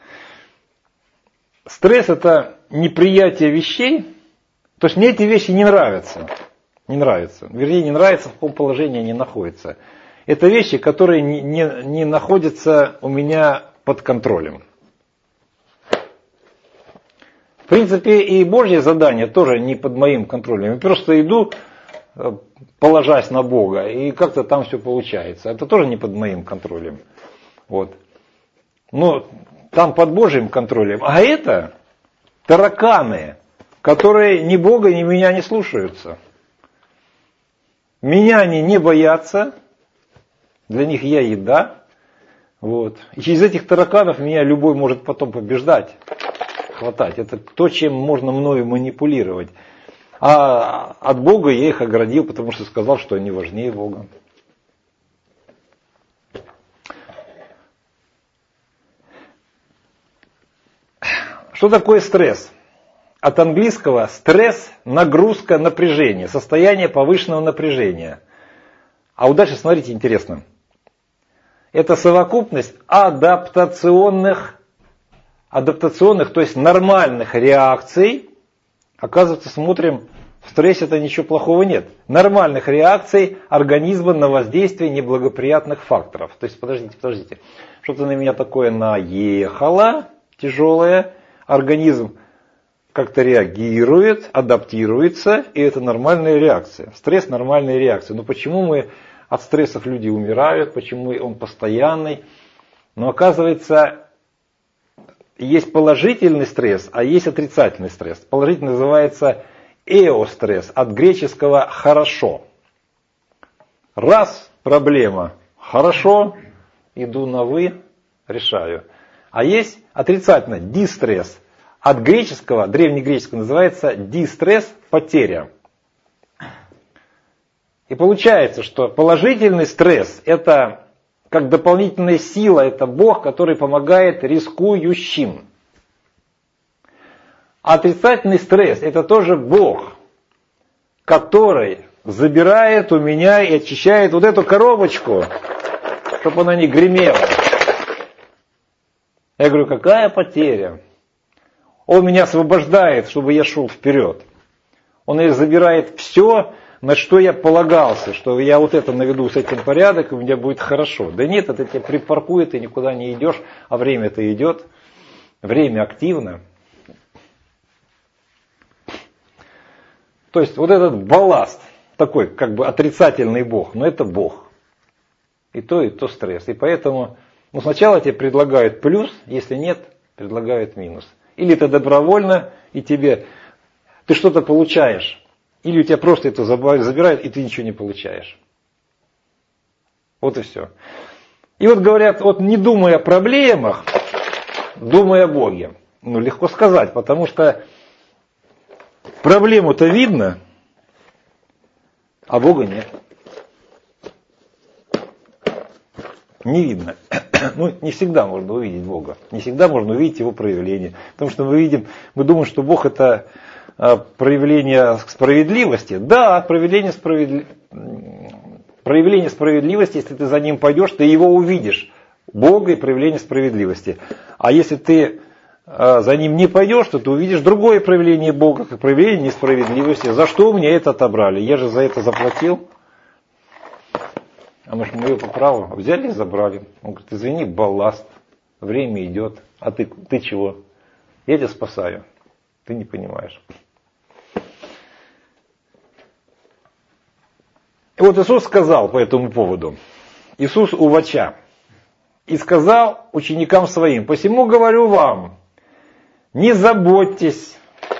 стресс это неприятие вещей. То есть мне эти вещи не нравятся. Не нравятся. Вернее, не нравятся, в каком положении они находятся. Это вещи, которые не, не, не находятся у меня под контролем. В принципе, и Божье задание тоже не под моим контролем. Я просто иду, положась на Бога, и как-то там все получается. Это тоже не под моим контролем. Вот. Но там под Божьим контролем. А это тараканы, которые ни Бога, ни меня не слушаются. Меня они не боятся. Для них я еда. Вот. И через этих тараканов меня любой может потом побеждать. Хватать. Это то, чем можно мною манипулировать. А от Бога я их оградил, потому что сказал, что они важнее Бога. Что такое стресс? От английского стресс, нагрузка, напряжение. Состояние повышенного напряжения. А вот дальше смотрите, интересно. Это совокупность адаптационных адаптационных, то есть нормальных реакций. Оказывается, смотрим, в стрессе-то ничего плохого нет. Нормальных реакций организма на воздействие неблагоприятных факторов. То есть, подождите, подождите. Что-то на меня такое наехало, тяжелое. Организм как-то реагирует, адаптируется, и это нормальная реакция. Стресс – нормальная реакция. Но почему мы от стрессов люди умирают, почему он постоянный? Но оказывается, есть положительный стресс, а есть отрицательный стресс. Положительный называется эостресс, от греческого «хорошо». Раз проблема, хорошо, иду на «вы», решаю. А есть отрицательный дистресс, от греческого, древнегреческого называется дистресс, потеря. И получается, что положительный стресс это как дополнительная сила, это Бог, который помогает рискующим. А отрицательный стресс это тоже Бог, который забирает у меня и очищает вот эту коробочку, чтобы она не гремела. Я говорю, какая потеря? Он меня освобождает, чтобы я шел вперед. Он и забирает все, на что я полагался, что я вот это наведу с этим порядок, и у меня будет хорошо. Да нет, это тебя припаркует, и никуда не идешь, а время-то идет. Время активно. То есть вот этот балласт, такой как бы отрицательный Бог, но это Бог. И то, и то стресс. И поэтому ну, сначала тебе предлагают плюс, если нет, предлагают минус. Или ты добровольно, и тебе ты что-то получаешь. Или у тебя просто это забирают, и ты ничего не получаешь. Вот и все. И вот говорят, вот не думай о проблемах, думай о Боге. Ну, легко сказать, потому что проблему-то видно, а Бога нет. не видно. Ну, не всегда можно увидеть Бога. Не всегда можно увидеть Его проявление. Потому что мы видим, мы думаем, что Бог это проявление справедливости. Да, проявление, справедли... проявление справедливости, если ты за Ним пойдешь, ты Его увидишь. Бога и проявление справедливости. А если ты за Ним не пойдешь, то ты увидишь другое проявление Бога, как проявление несправедливости. За что мне это отобрали? Я же за это заплатил. А мы же мое по праву взяли и забрали. Он говорит, извини, балласт, время идет. А ты, ты чего? Я тебя спасаю. Ты не понимаешь. И вот Иисус сказал по этому поводу. Иисус увача. И сказал ученикам своим, посему говорю вам, не заботьтесь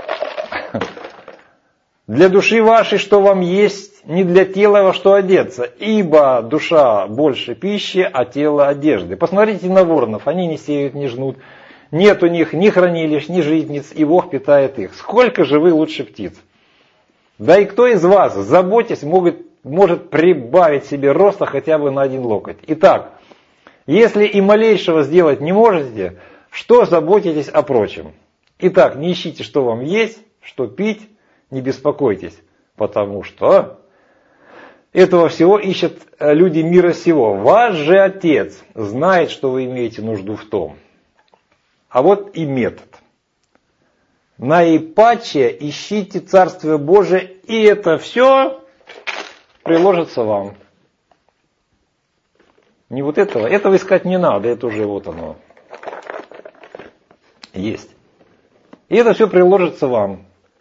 для души вашей, что вам есть, не для тела во что одеться, ибо душа больше пищи, а тело одежды. Посмотрите на воронов, они не сеют, не жнут, нет у них ни хранилищ, ни житниц, и Бог питает их. Сколько же вы лучше птиц? Да и кто из вас, заботясь, может, может прибавить себе роста хотя бы на один локоть? Итак, если и малейшего сделать не можете, что заботитесь о прочем? Итак, не ищите, что вам есть, что пить, не беспокойтесь, потому что этого всего ищут люди мира сего. Ваш же Отец знает, что вы имеете нужду в том. А вот и метод. Наипаче ищите Царствие Божие, и это все приложится вам. Не вот этого. Этого искать не надо, это уже вот оно есть. И это все приложится вам.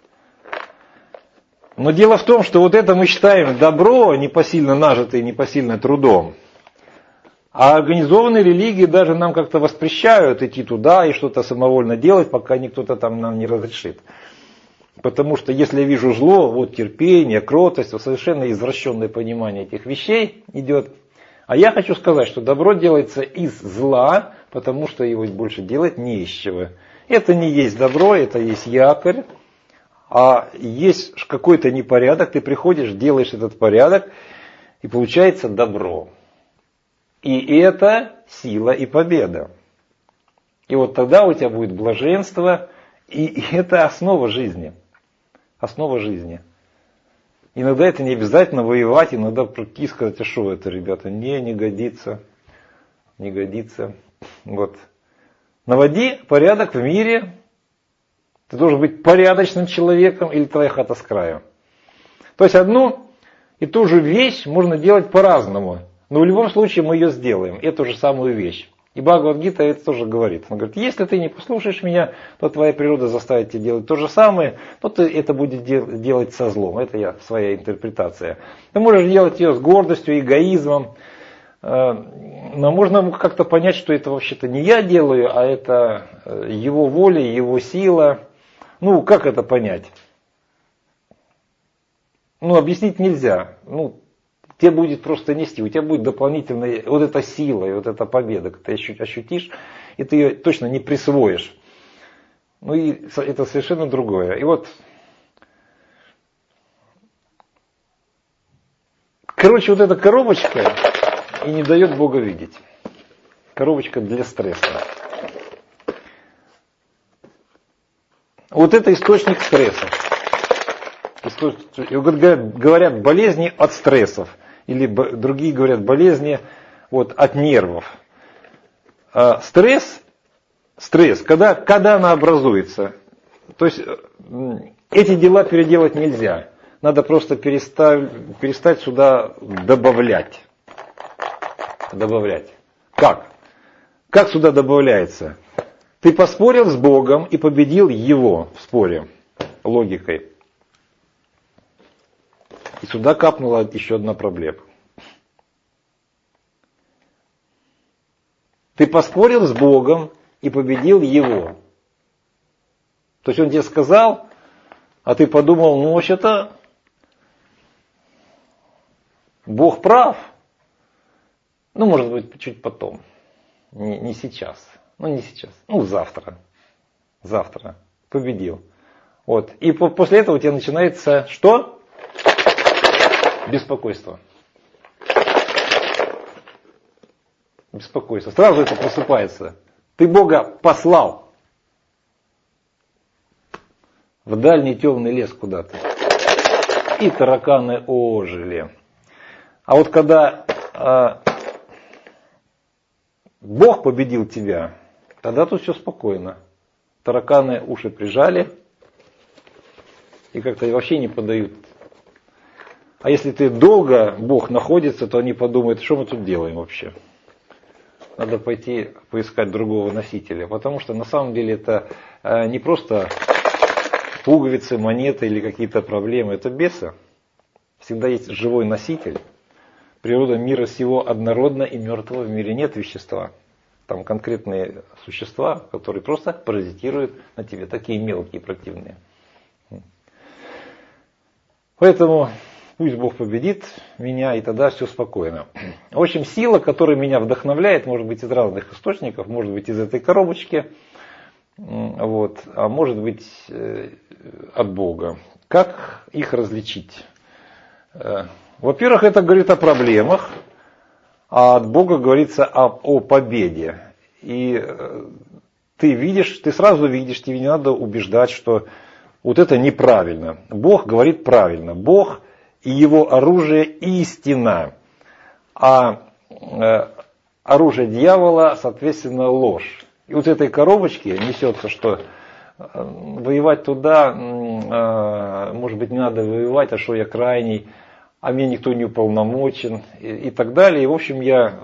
Но дело в том, что вот это мы считаем добро, непосильно нажитое, непосильно трудом. А организованные религии даже нам как-то воспрещают идти туда и что-то самовольно делать, пока никто-то там нам не разрешит. Потому что если я вижу зло, вот терпение, кротость, вот совершенно извращенное понимание этих вещей идет. А я хочу сказать, что добро делается из зла, потому что его больше делать не из чего. Это не есть добро, это есть якорь. А есть какой-то непорядок, ты приходишь, делаешь этот порядок, и получается добро. И это сила и победа. И вот тогда у тебя будет блаженство, и это основа жизни. Основа жизни. Иногда это не обязательно воевать, иногда прийти и сказать, а что это, ребята, не, не годится, не годится. Вот. Наводи порядок в мире. Ты должен быть порядочным человеком, или твоя хата с краю. То есть одну и ту же вещь можно делать по-разному. Но в любом случае мы ее сделаем, эту же самую вещь. И Бхагавад-гита это тоже говорит. Он говорит, если ты не послушаешь меня, то твоя природа заставит тебя делать то же самое, то ты это будет делать со злом. Это я, своя интерпретация. Ты можешь делать ее с гордостью, эгоизмом. Но можно как-то понять, что это вообще-то не я делаю, а это его воля, его сила. Ну, как это понять? Ну, объяснить нельзя. Ну, тебе будет просто нести, у тебя будет дополнительная вот эта сила и вот эта победа, ты ощутишь, и ты ее точно не присвоишь. Ну, и это совершенно другое. И вот, короче, вот эта коробочка и не дает Бога видеть. Коробочка для стресса. Вот это источник стресса. Говорят, болезни от стрессов. Или другие говорят, болезни вот, от нервов. А стресс, стресс, когда, когда она образуется, то есть эти дела переделать нельзя. Надо просто перестать, перестать сюда добавлять. Добавлять. Как? Как сюда добавляется? Ты поспорил с Богом и победил Его в споре логикой. И сюда капнула еще одна проблема. Ты поспорил с Богом и победил Его. То есть Он тебе сказал, а ты подумал, ну вообще-то Бог прав. Ну, может быть, чуть потом. Не, не сейчас. Ну, не сейчас. Ну, завтра. Завтра. Победил. Вот. И по- после этого у тебя начинается что? Беспокойство. беспокойство. Сразу это просыпается. Ты Бога послал в дальний темный лес куда-то. И тараканы ожили. А вот когда а, Бог победил тебя, тогда тут все спокойно. Тараканы уши прижали и как-то вообще не подают. А если ты долго, Бог находится, то они подумают, что мы тут делаем вообще. Надо пойти поискать другого носителя. Потому что на самом деле это не просто пуговицы, монеты или какие-то проблемы. Это бесы. Всегда есть живой носитель. Природа мира сего однородна, и мертвого в мире нет вещества. Там конкретные существа, которые просто паразитируют на тебе. Такие мелкие, противные. Поэтому пусть Бог победит меня, и тогда все спокойно. В общем, сила, которая меня вдохновляет, может быть из разных источников, может быть из этой коробочки, вот, а может быть от Бога. Как их различить? Во-первых, это говорит о проблемах, а от Бога говорится о, о победе. И ты видишь, ты сразу видишь, тебе не надо убеждать, что вот это неправильно. Бог говорит правильно. Бог и его оружие истина. А э, оружие дьявола, соответственно, ложь. И вот этой коробочке несется, что э, воевать туда, э, может быть, не надо воевать, а что я крайний, а мне никто не уполномочен и, и так далее. И, в общем, я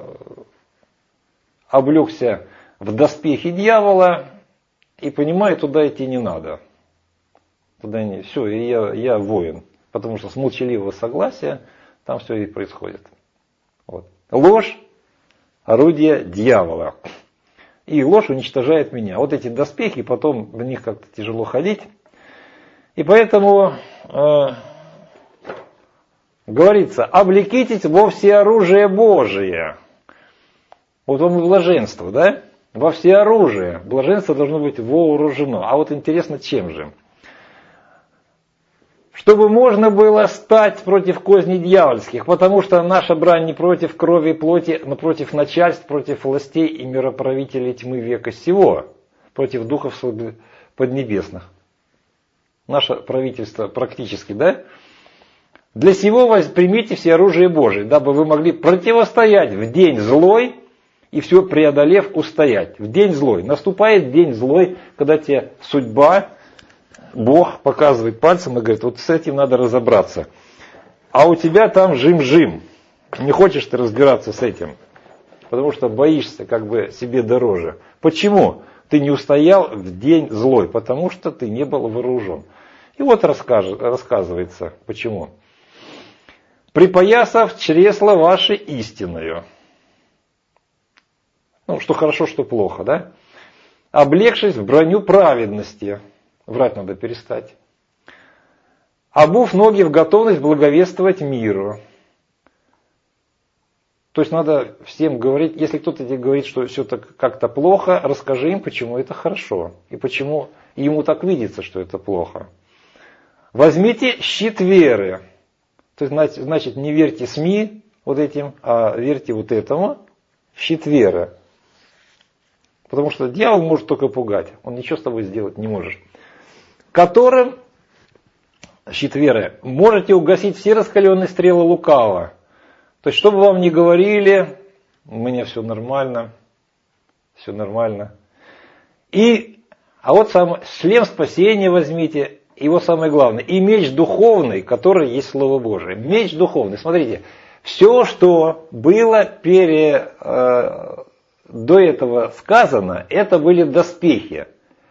облегся в доспехи дьявола и понимаю, туда идти не надо. Туда не, все, и я, я воин. Потому что с молчаливого согласия там все и происходит. Вот. Ложь – орудие дьявола. И ложь уничтожает меня. Вот эти доспехи, потом в них как-то тяжело ходить. И поэтому э, говорится, облекитесь во всеоружие Божие. Вот вам и блаженство, да? Во всеоружие. Блаженство должно быть вооружено. А вот интересно, чем же? Чтобы можно было стать против козней дьявольских, потому что наша брань не против крови и плоти, но против начальств, против властей и мироправителей тьмы века сего, против духов поднебесных. Наше правительство практически, да? Для сего примите все оружие Божие, дабы вы могли противостоять в день злой и все преодолев устоять. В день злой. Наступает день злой, когда тебе судьба, Бог показывает пальцем и говорит, вот с этим надо разобраться. А у тебя там жим-жим. Не хочешь ты разбираться с этим. Потому что боишься как бы себе дороже. Почему? Ты не устоял в день злой. Потому что ты не был вооружен. И вот расскаж, рассказывается, почему. Припоясав чресло ваше истиною. Ну, что хорошо, что плохо, да? Облегшись в броню праведности. Врать надо перестать. Обув ноги в готовность благовествовать миру. То есть надо всем говорить, если кто-то тебе говорит, что все так как-то плохо, расскажи им, почему это хорошо. И почему ему так видится, что это плохо. Возьмите щит веры. То есть, значит, не верьте СМИ вот этим, а верьте вот этому. Щит веры. Потому что дьявол может только пугать. Он ничего с тобой сделать не может. Которым, щит веры, можете угасить все раскаленные стрелы лукавого. То есть, что бы вам ни говорили, у меня все нормально, все нормально. И, а вот сам, шлем спасения возьмите, его самое главное, и меч духовный, который есть Слово Божие. Меч духовный, смотрите, все, что было пере, э, до этого сказано, это были доспехи.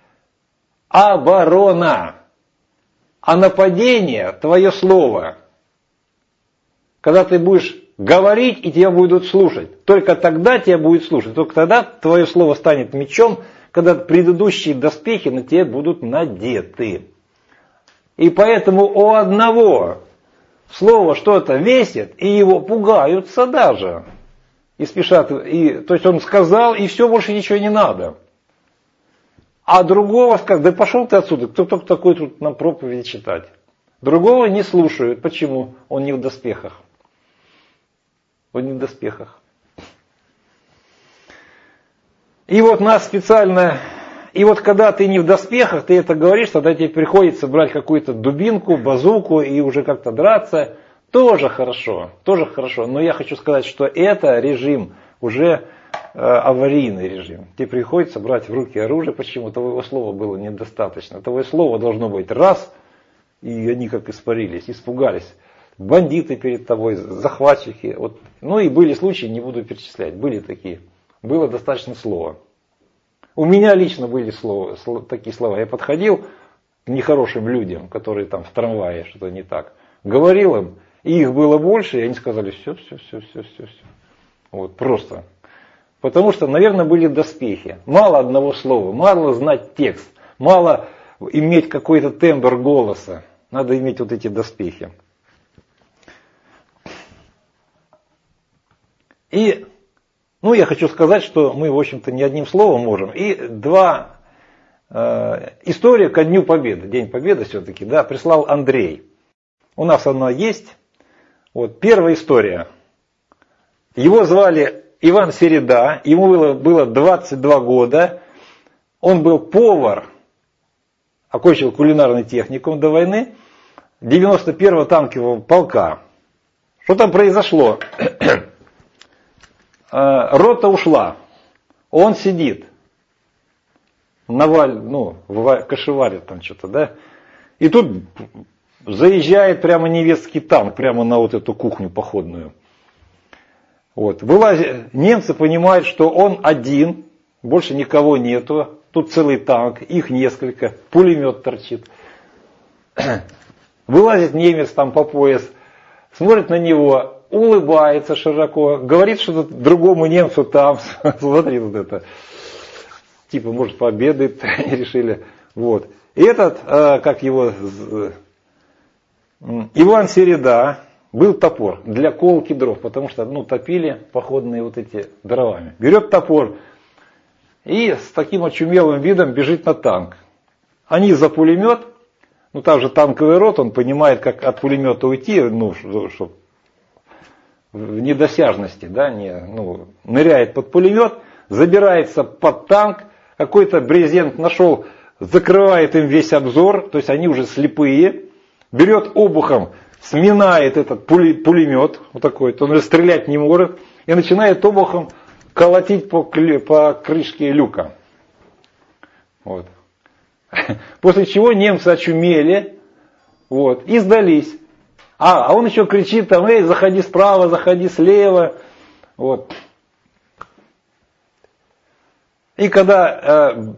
Оборона. А нападение – твое слово. Когда ты будешь говорить, и тебя будут слушать. Только тогда тебя будут слушать. Только тогда твое слово станет мечом, когда предыдущие доспехи на тебе будут надеты. И поэтому у одного слова что-то весит, и его пугаются даже. И спешат. И, то есть он сказал, и все, больше ничего не надо. А другого сказать, да пошел ты отсюда, кто только такой тут нам проповеди читать. Другого не слушают. Почему? Он не в доспехах. Он не в доспехах. И вот нас специально... И вот когда ты не в доспехах, ты это говоришь, тогда тебе приходится брать какую-то дубинку, базуку и уже как-то драться. Тоже хорошо, тоже хорошо. Но я хочу сказать, что это режим уже э, аварийный режим. Тебе приходится брать в руки оружие, почему твоего слова было недостаточно. Твое слово должно быть раз, и они как испарились, испугались. Бандиты перед тобой, захватчики. Вот. Ну и были случаи, не буду перечислять, были такие. Было достаточно слова. У меня лично были слова, такие слова. Я подходил к нехорошим людям, которые там в трамвае что-то не так. Говорил им, и их было больше, и они сказали, все, все, все, все, все, все. Вот, просто. Потому что, наверное, были доспехи. Мало одного слова, мало знать текст, мало иметь какой-то тембр голоса. Надо иметь вот эти доспехи. И... Ну, я хочу сказать, что мы, в общем-то, не одним словом можем. И два э, история ко Дню Победы. День Победы все-таки, да, прислал Андрей. У нас она есть. Вот, первая история. Его звали Иван Середа, ему было, было двадцать два года. Он был повар, окончил кулинарный техникум до войны, девяносто первого танкового полка. Что там произошло? Рота ушла, он сидит, наваль, ну, кашеварит там что-то, да, и тут заезжает прямо немецкий танк, прямо на вот эту кухню походную. Вот. Вылазит, немцы понимают, что он один, больше никого нету, тут целый танк, их несколько, пулемет торчит. Вылазит немец там по пояс, смотрит на него, улыбается широко, говорит что-то другому немцу там, смотри вот это, типа, может, пообедает, решили. Вот. И этот, как его, Иван Середа, был топор для колки дров, потому что, ну, топили походные вот эти дровами. Берет топор и с таким очумелым видом бежит на танк. Они за пулемет, ну, там же танковый рот, он понимает, как от пулемета уйти, ну, чтобы в недосяжности, да, не, ну, ныряет под пулемет, забирается под танк, какой-то брезент нашел, закрывает им весь обзор, то есть они уже слепые, берет обухом, сминает этот пулемет, вот такой, то он уже стрелять не может, и начинает обухом колотить по, по крышке люка. Вот. После чего немцы очумели, вот, и сдались. А, а он еще кричит там, эй, заходи справа, заходи слева. Вот. И когда э,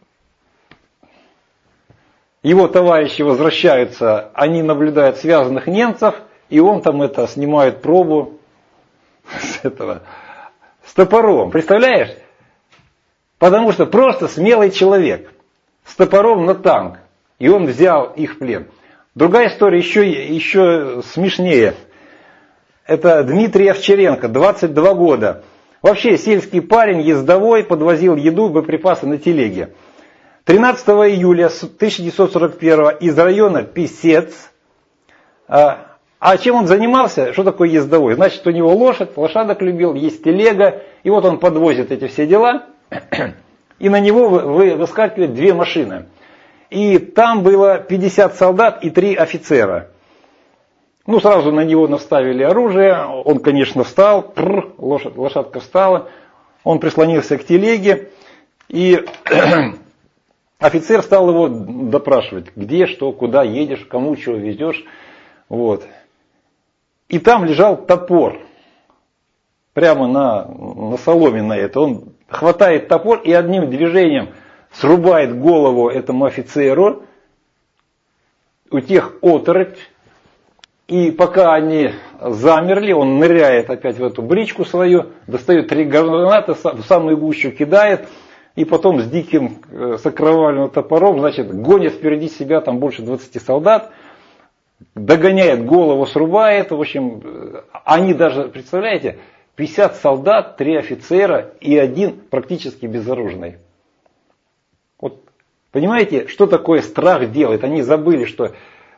его товарищи возвращаются, они наблюдают связанных немцев, и он там это снимает пробу с этого, с топором. Представляешь? Потому что просто смелый человек с топором на танк, и он взял их в плен. Другая история еще, еще смешнее. Это Дмитрий Овчаренко, двадцать два года. Вообще сельский парень, ездовой, подвозил еду и боеприпасы на телеге. тринадцатого июля тысяча девятьсот сорок первого из района Писец. А, а чем он занимался? Что такое ездовой? Значит, у него лошадь, лошадок любил, есть телега. И вот он подвозит эти все дела. И на него выскакивают две машины. И там было пятьдесят солдат и три офицера. Ну, сразу на него наставили оружие. Он, конечно, встал. Пррр, лошадь, лошадка встала. Он прислонился к телеге. И офицер стал его допрашивать. Где, что, куда едешь, кому чего везешь. Вот. И там лежал топор. Прямо на, на соломе на это. Он хватает топор и одним движением срубает голову этому офицеру, у тех оторопь, и пока они замерли, он ныряет опять в эту бричку свою, достает три гранаты, в самую гущу кидает, и потом с диким, с окровавленным топором, значит, гонит впереди себя там больше двадцати солдат, догоняет, голову срубает, в общем, они даже, представляете, пятьдесят солдат, три офицера и один практически безоружный. Вот, понимаете, что такое страх делает? Они забыли, что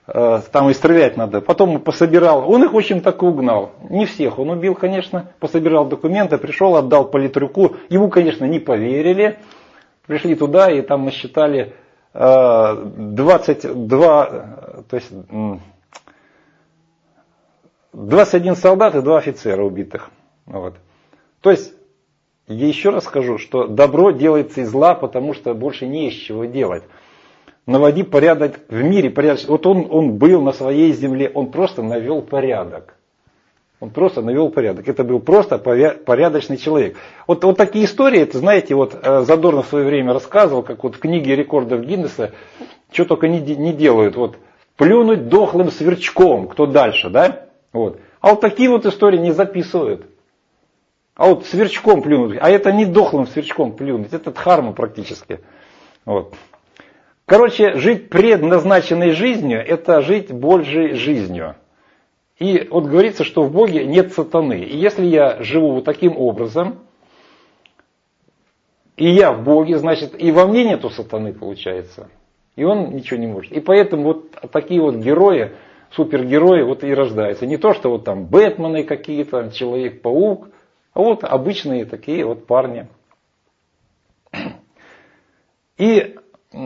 там и стрелять надо. Потом он пособирал, он их, в общем, так и угнал. Не всех он убил, конечно, пособирал документы, пришел, отдал политруку. Ему, конечно, не поверили. Пришли туда, и там насчитали двадцать два, то есть двадцать один солдат и два офицера убитых. Вот. То есть, я еще раз скажу, что добро делается из зла, потому что больше не из чего делать. Наводи порядок в мире. Порядок. Вот он, он был на своей земле, он просто навел порядок. Он просто навел порядок. Это был просто порядочный человек. Вот, вот такие истории, это, знаете, вот Задорнов в свое время рассказывал, как вот в книге рекордов Гиннесса, что только не, не делают. Вот, плюнуть дохлым сверчком, кто дальше, да? Вот. А вот такие вот истории не записывают. А вот сверчком плюнуть, а это не дохлым сверчком плюнуть, это дхарма практически. Вот. Короче, жить предназначенной жизнью, это жить Божьей жизнью. И вот говорится, что в Боге нет сатаны. И если я живу вот таким образом, и я в Боге, значит, и во мне нету сатаны, получается. И он ничего не может. И поэтому вот такие вот герои, супергерои вот и рождаются. Не то, что вот там Бэтмены какие-то, Человек-паук, а вот обычные такие вот парни. И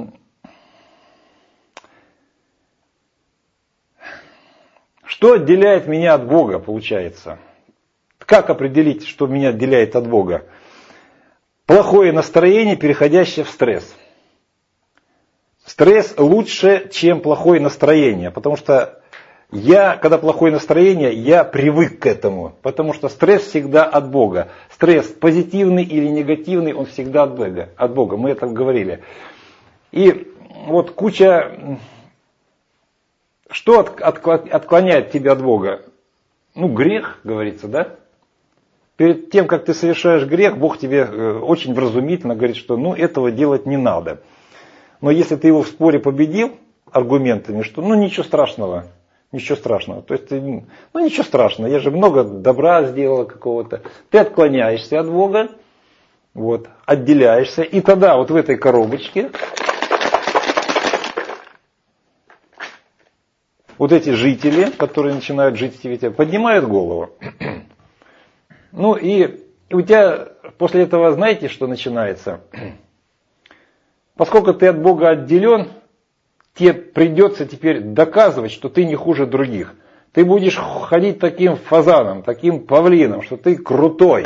что отделяет меня от Бога, получается? Как определить, что меня отделяет от Бога? Плохое настроение, переходящее в стресс. Стресс лучше, чем плохое настроение, потому что я, когда плохое настроение, я привык к этому, потому что стресс всегда от Бога. Стресс позитивный или негативный, он всегда от Бога. От Бога, мы это говорили. И вот куча... Что отклоняет тебя от Бога? Ну, грех, говорится, да? Перед тем, как ты совершаешь грех, Бог тебе очень вразумительно говорит, что ну, этого делать не надо. Но если ты его в споре победил аргументами, что ну ничего страшного, ничего страшного. То есть, ты, ну ничего страшного, я же много добра сделала какого-то. Ты отклоняешься от Бога, вот, отделяешься, и тогда вот в этой коробочке вот эти жители, которые начинают жить в тебе, поднимают голову. Ну и у тебя после этого, знаете, что начинается? Поскольку ты от Бога отделен, тебе придется теперь доказывать, что ты не хуже других. Ты будешь ходить таким фазаном, таким павлином, что ты крутой.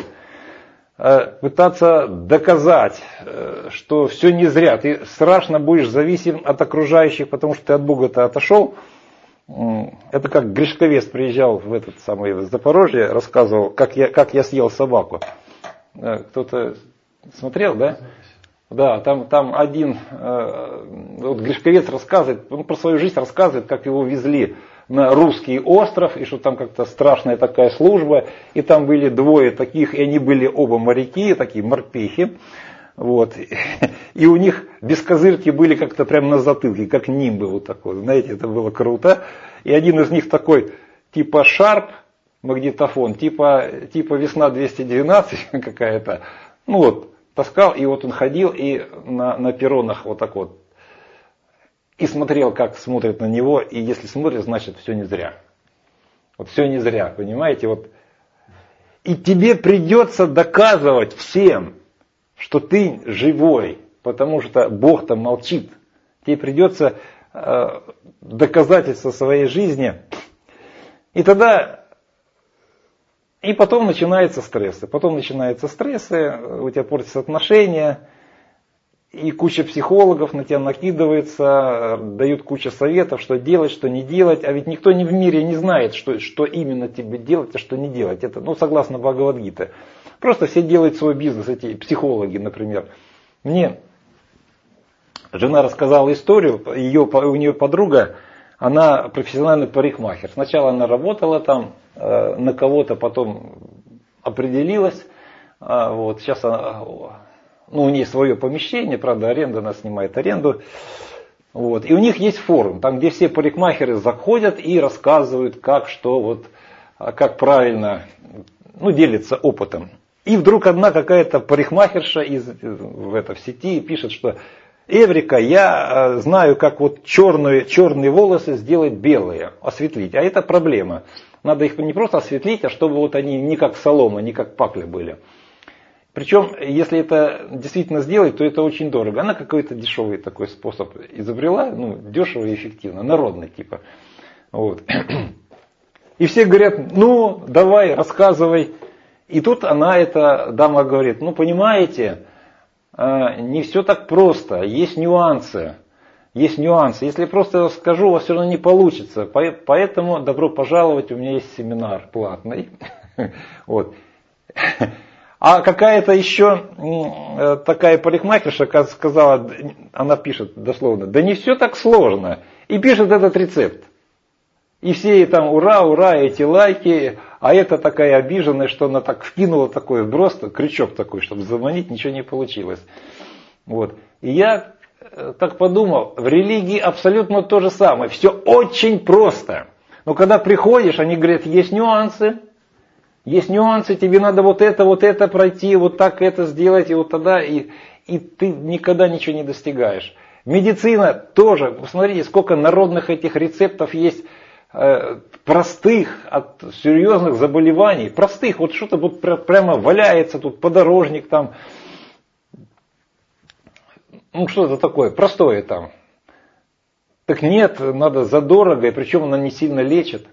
Пытаться доказать, что все не зря. Ты страшно будешь зависим от окружающих, потому что ты от Бога-то отошел. Это как Гришковец приезжал в этот самый в Запорожье, рассказывал, как я, как я съел собаку. Кто-то смотрел, да? Да, там, там один, вот Гришковец рассказывает, он про свою жизнь рассказывает, как его везли на русский остров, и что там как-то страшная такая служба, и там были двое таких, и они были оба моряки, такие морпехи. Вот. И у них бескозырки были как-то прямо на затылке, как нимбы вот такой, знаете, это было круто. И один из них такой, типа Шарп, магнитофон, типа, типа Весна двести двенадцать какая-то, ну вот, таскал, и вот он ходил и на, на перронах вот так вот, и смотрел, как смотрят на него, и если смотрят, значит все не зря. Вот все не зря, понимаете, вот. И тебе придется доказывать всем, что ты живой, потому что Бог там молчит. Тебе придется э, доказательство своей жизни. И тогда, и потом начинаются стрессы. Потом начинаются стрессы, у тебя портятся отношения, и куча психологов на тебя накидывается, дают кучу советов, что делать, что не делать. А ведь никто ни в мире не знает, что, что именно тебе делать, а что не делать. Это, ну, согласно Бхагавад-гите. Просто все делают свой бизнес, эти психологи, например. Мне жена рассказала историю, ее, у нее подруга, она профессиональный парикмахер. Сначала она работала там, э, на кого-то потом определилась. Э, вот, сейчас она, ну, у нее свое помещение, правда, аренда, она снимает аренду. Вот, и у них есть форум, там, где все парикмахеры заходят и рассказывают, как, что, вот, как правильно, ну, делятся опытом. И вдруг одна какая-то парикмахерша из, в, это, в сети пишет, что Эврика, я знаю, как вот черные, черные волосы сделать белые, осветлить. А это проблема. Надо их не просто осветлить, а чтобы вот они не как солома, не как пакля были. Причем, если это действительно сделать, то это очень дорого. Она какой-то дешевый такой способ изобрела, ну, дешево и эффективно, народный типа. Вот. И все говорят, ну, давай, рассказывай. И тут она, эта дама, говорит, ну, понимаете, не все так просто, есть нюансы. Есть нюансы. Если я просто скажу, у вас все равно не получится. Поэтому добро пожаловать, у меня есть семинар платный. Вот. А какая-то еще такая парикмахерша сказала, она пишет дословно, да не все так сложно. И пишет этот рецепт. И все там ура, ура, эти лайки. А это такая обиженная, что она так вкинула такой вброс, крючок такой, чтобы заманить, ничего не получилось. Вот. И я так подумал, в религии абсолютно то же самое. Все очень просто. Но когда приходишь, они говорят, есть нюансы. Есть нюансы, тебе надо вот это, вот это пройти, вот так это сделать, и вот тогда, и, и ты никогда ничего не достигаешь. Медицина тоже, посмотрите, сколько народных этих рецептов есть, э, простых, от серьезных заболеваний, простых, вот что-то вот прямо валяется, тут подорожник там, ну что-то такое, простое там. Так нет, надо задорого, и причем она не сильно лечит.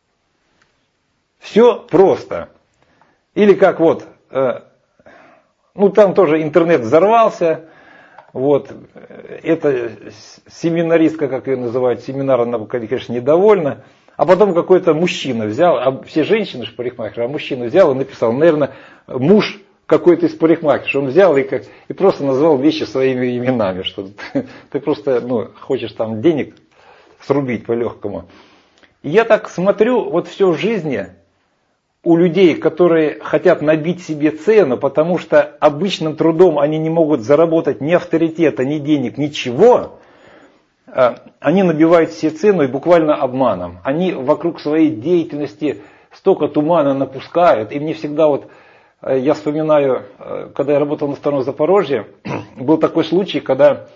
Все просто. Или как вот, э, ну там тоже интернет взорвался, вот, эта семинаристка, как ее называют, семинар, она, конечно, недовольна, а потом какой-то мужчина взял, а все женщины же парикмахеры, а мужчина взял и написал, наверное, муж какой-то из парикмахеров, он взял и, как, и просто назвал вещи своими именами, что ты просто ну, хочешь там денег срубить по-легкому. И я так смотрю, вот все в жизни у людей, которые хотят набить себе цену, потому что обычным трудом они не могут заработать ни авторитета, ни денег, ничего, они набивают себе цену и буквально обманом. Они вокруг своей деятельности столько тумана напускают. И мне всегда вот, я вспоминаю, когда я работал на стороне Запорожья, был такой случай, когда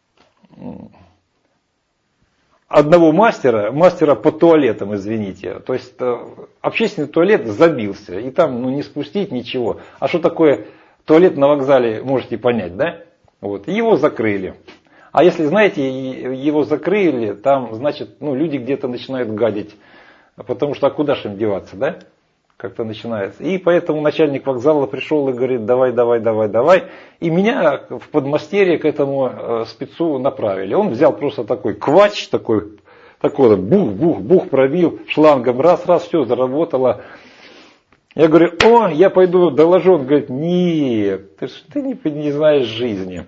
одного мастера, мастера по туалетам, извините, то есть общественный туалет забился, и там ну, не спустить ничего. А что такое туалет на вокзале, можете понять, да? Вот, его закрыли. А если, знаете, его закрыли, там, значит, ну, люди где-то начинают гадить, потому что а куда же им деваться, да? Как-то начинается. И поэтому начальник вокзала пришел и говорит, давай, давай, давай, давай. И меня в подмастерье к этому спецу направили. Он взял просто такой квач, такой, такой бух-бух-бух пробил шлангом, раз-раз, все заработало. Я говорю, о, я пойду доложу. Он говорит, нет, ты, ты не, не знаешь жизни.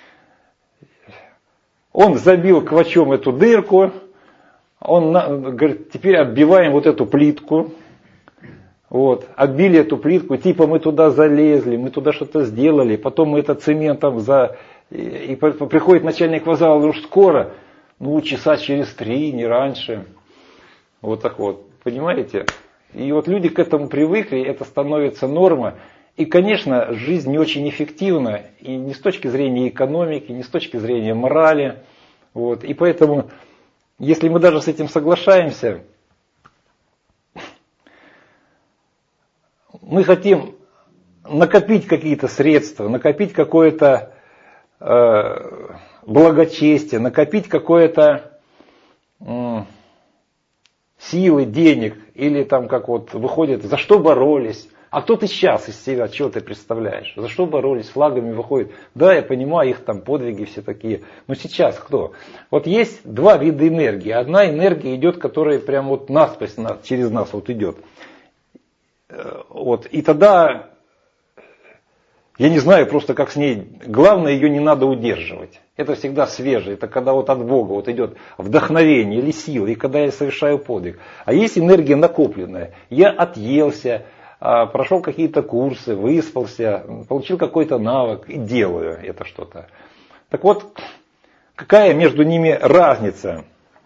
Он забил квачом эту дырку, он говорит, теперь отбиваем вот эту плитку. Вот, отбили эту плитку, типа мы туда залезли, мы туда что-то сделали, потом мы это цементом за... И, и приходит начальник вокзала, уж скоро, ну часа через три, не раньше. Вот так вот, понимаете? И вот люди к этому привыкли, это становится норма. И, конечно, жизнь не очень эффективна, и не с точки зрения экономики, не с точки зрения морали. Вот. И поэтому, если мы даже с этим соглашаемся, мы хотим накопить какие-то средства, накопить какое-то э, благочестие, накопить какое-то э, силы, денег, или там как вот выходит, за что боролись. А кто ты сейчас из себя, чего ты представляешь? За что боролись, флагами выходит. Да, я понимаю, их там подвиги все такие. Но сейчас кто? Вот есть два вида энергии. Одна энергия идет, которая прям вот насквозь через нас вот идет. Вот. И тогда, я не знаю просто как с ней, главное ее не надо удерживать. Это всегда свежее, это когда вот от Бога вот идет вдохновение или сила, и когда я совершаю подвиг. А есть энергия накопленная. Я отъелся, прошел какие-то курсы, выспался, получил какой-то навык и делаю это что-то. Так вот, какая между ними разница?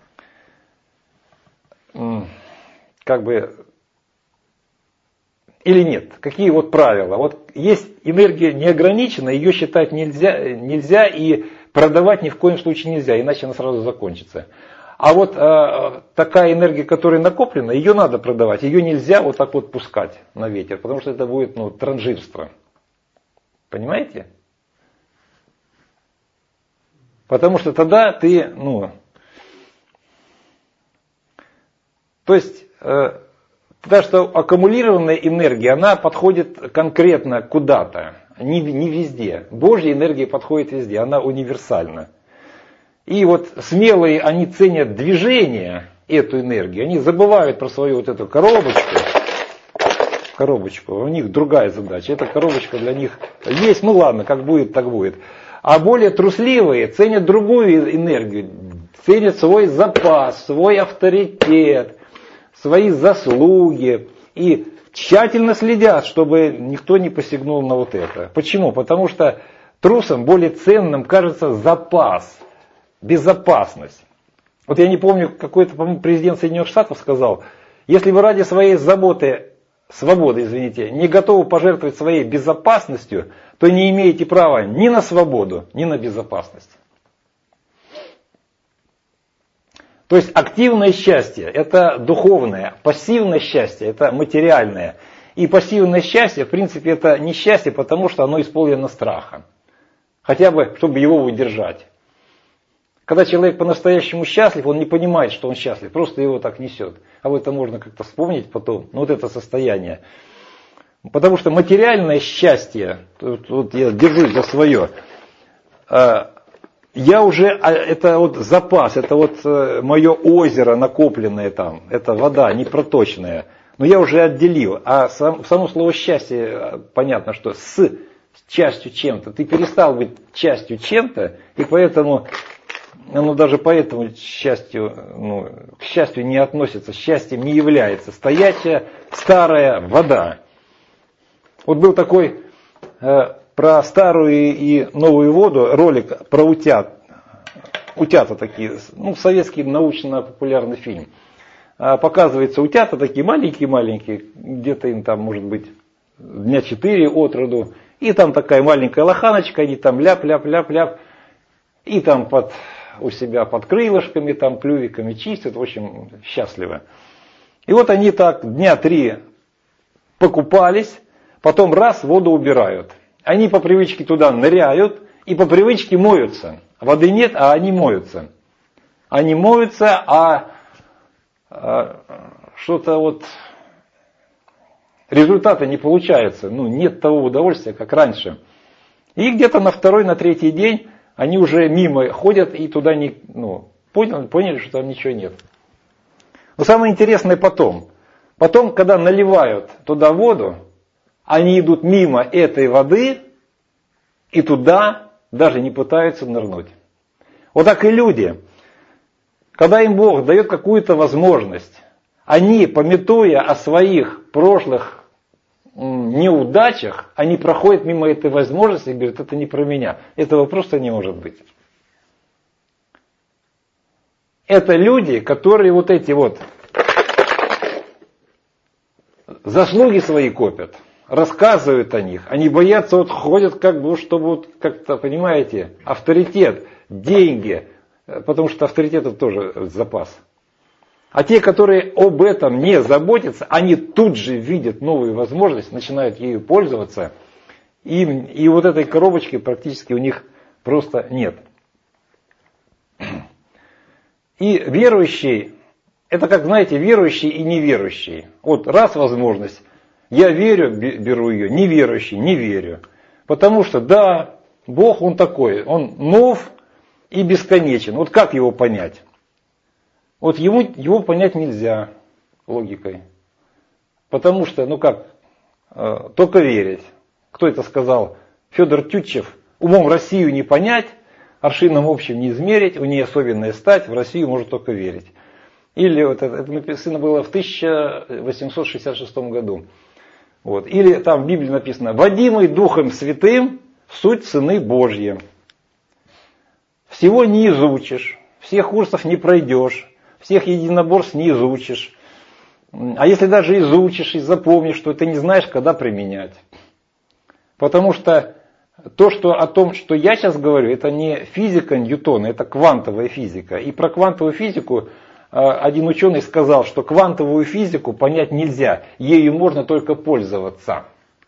Как бы... Или нет? Какие вот правила? Вот есть энергия неограниченная, ее считать нельзя, нельзя и продавать ни в коем случае нельзя, иначе она сразу закончится. А вот э, такая энергия, которая накоплена, ее надо продавать. Ее нельзя вот так вот пускать на ветер, потому что это будет ну, транжирство. Понимаете? Потому что тогда ты, ну, то есть, э, потому что аккумулированная энергия, она подходит конкретно куда-то, не, не везде. Божья энергия подходит везде, она универсальна. И вот смелые, они ценят движение, эту энергию, они забывают про свою вот эту коробочку. Коробочку, у них другая задача, эта коробочка для них есть, ну ладно, как будет, так будет. А более трусливые ценят другую энергию, ценят свой запас, свой авторитет, свои заслуги и тщательно следят, чтобы никто не посягнул на вот это. Почему? Потому что трусам более ценным кажется запас, безопасность. Вот я не помню, какой-то, по-моему, президент Соединенных Штатов сказал, если вы ради своей заботы, свободы, извините, не готовы пожертвовать своей безопасностью, то не имеете права ни на свободу, ни на безопасность. То есть активное счастье – это духовное, пассивное счастье – это материальное. И пассивное счастье, в принципе, это не счастье, потому что оно исполнено страхом. Хотя бы, чтобы его удержать. Когда человек по-настоящему счастлив, он не понимает, что он счастлив, просто его так несет. Об этом можно как-то вспомнить потом, ну вот это состояние. Потому что материальное счастье, тут, вот я держусь за свое, я уже, это вот запас, это вот мое озеро накопленное там, это вода непроточная, но я уже отделил. А сам, само слово счастье, понятно, что с частью чем-то, ты перестал быть частью чем-то, и поэтому... Оно даже поэтому счастью, ну, к счастью не относится, счастьем не является. Стоячая старая вода. Вот был такой э, про старую и новую воду ролик про утят. Утята такие, ну, советский научно-популярный фильм. А, показывается утята такие маленькие-маленькие, где-то им там может быть дня четыре от роду. И там такая маленькая лоханочка, они там ляп-ляп-ляп-ляп. И там под... у себя под крылышками, там клювиками чистят, в общем, счастливы. И вот они так дня три покупались, потом раз воду убирают. Они по привычке туда ныряют и по привычке моются. Воды нет, а они моются. Они моются, а, а что-то вот результата не получается. Ну, нет того удовольствия, как раньше. И где-то на второй, на третий день они уже мимо ходят и туда не, ну, поняли, поняли, что там ничего нет. Но самое интересное потом. Потом, когда наливают туда воду, они идут мимо этой воды и туда даже не пытаются нырнуть. Вот так и люди. Когда им Бог дает какую-то возможность, они, памятуя о своих прошлых неудачах, они проходят мимо этой возможности и говорят, это не про меня. Этого просто не может быть. Это люди, которые вот эти вот заслуги свои копят, рассказывают о них. Они боятся, вот ходят как бы, чтобы вот как-то, понимаете, авторитет, деньги, потому что авторитет это тоже запас. А те, которые об этом не заботятся, они тут же видят новую возможность, начинают ею пользоваться. И, и вот этой коробочки практически у них просто нет. И верующий, это как, знаете, верующий и неверующий. Вот раз возможность, я верю, беру ее, неверующий, не верю. Потому что, да, Бог он такой, он нов и бесконечен. Вот как его понять? Вот ему, его понять нельзя логикой. Потому что, ну как, э, только верить. Кто это сказал? Федор Тютчев. Умом Россию не понять, аршином общим не измерить, у нее особенная стать, в Россию может только верить. Или вот это, это написано было в тысяча восемьсот шестьдесят шестом году. Вот. Или там в Библии написано, водимый Духом Святым суть сыны Божьи. Всего не изучишь, всех курсов не пройдешь. Всех единоборств не изучишь. А если даже изучишь и запомнишь, то ты не знаешь, когда применять. Потому что то, что о том, что я сейчас говорю, это не физика Ньютона, это квантовая физика. И про квантовую физику один ученый сказал, что квантовую физику понять нельзя, ею можно только пользоваться.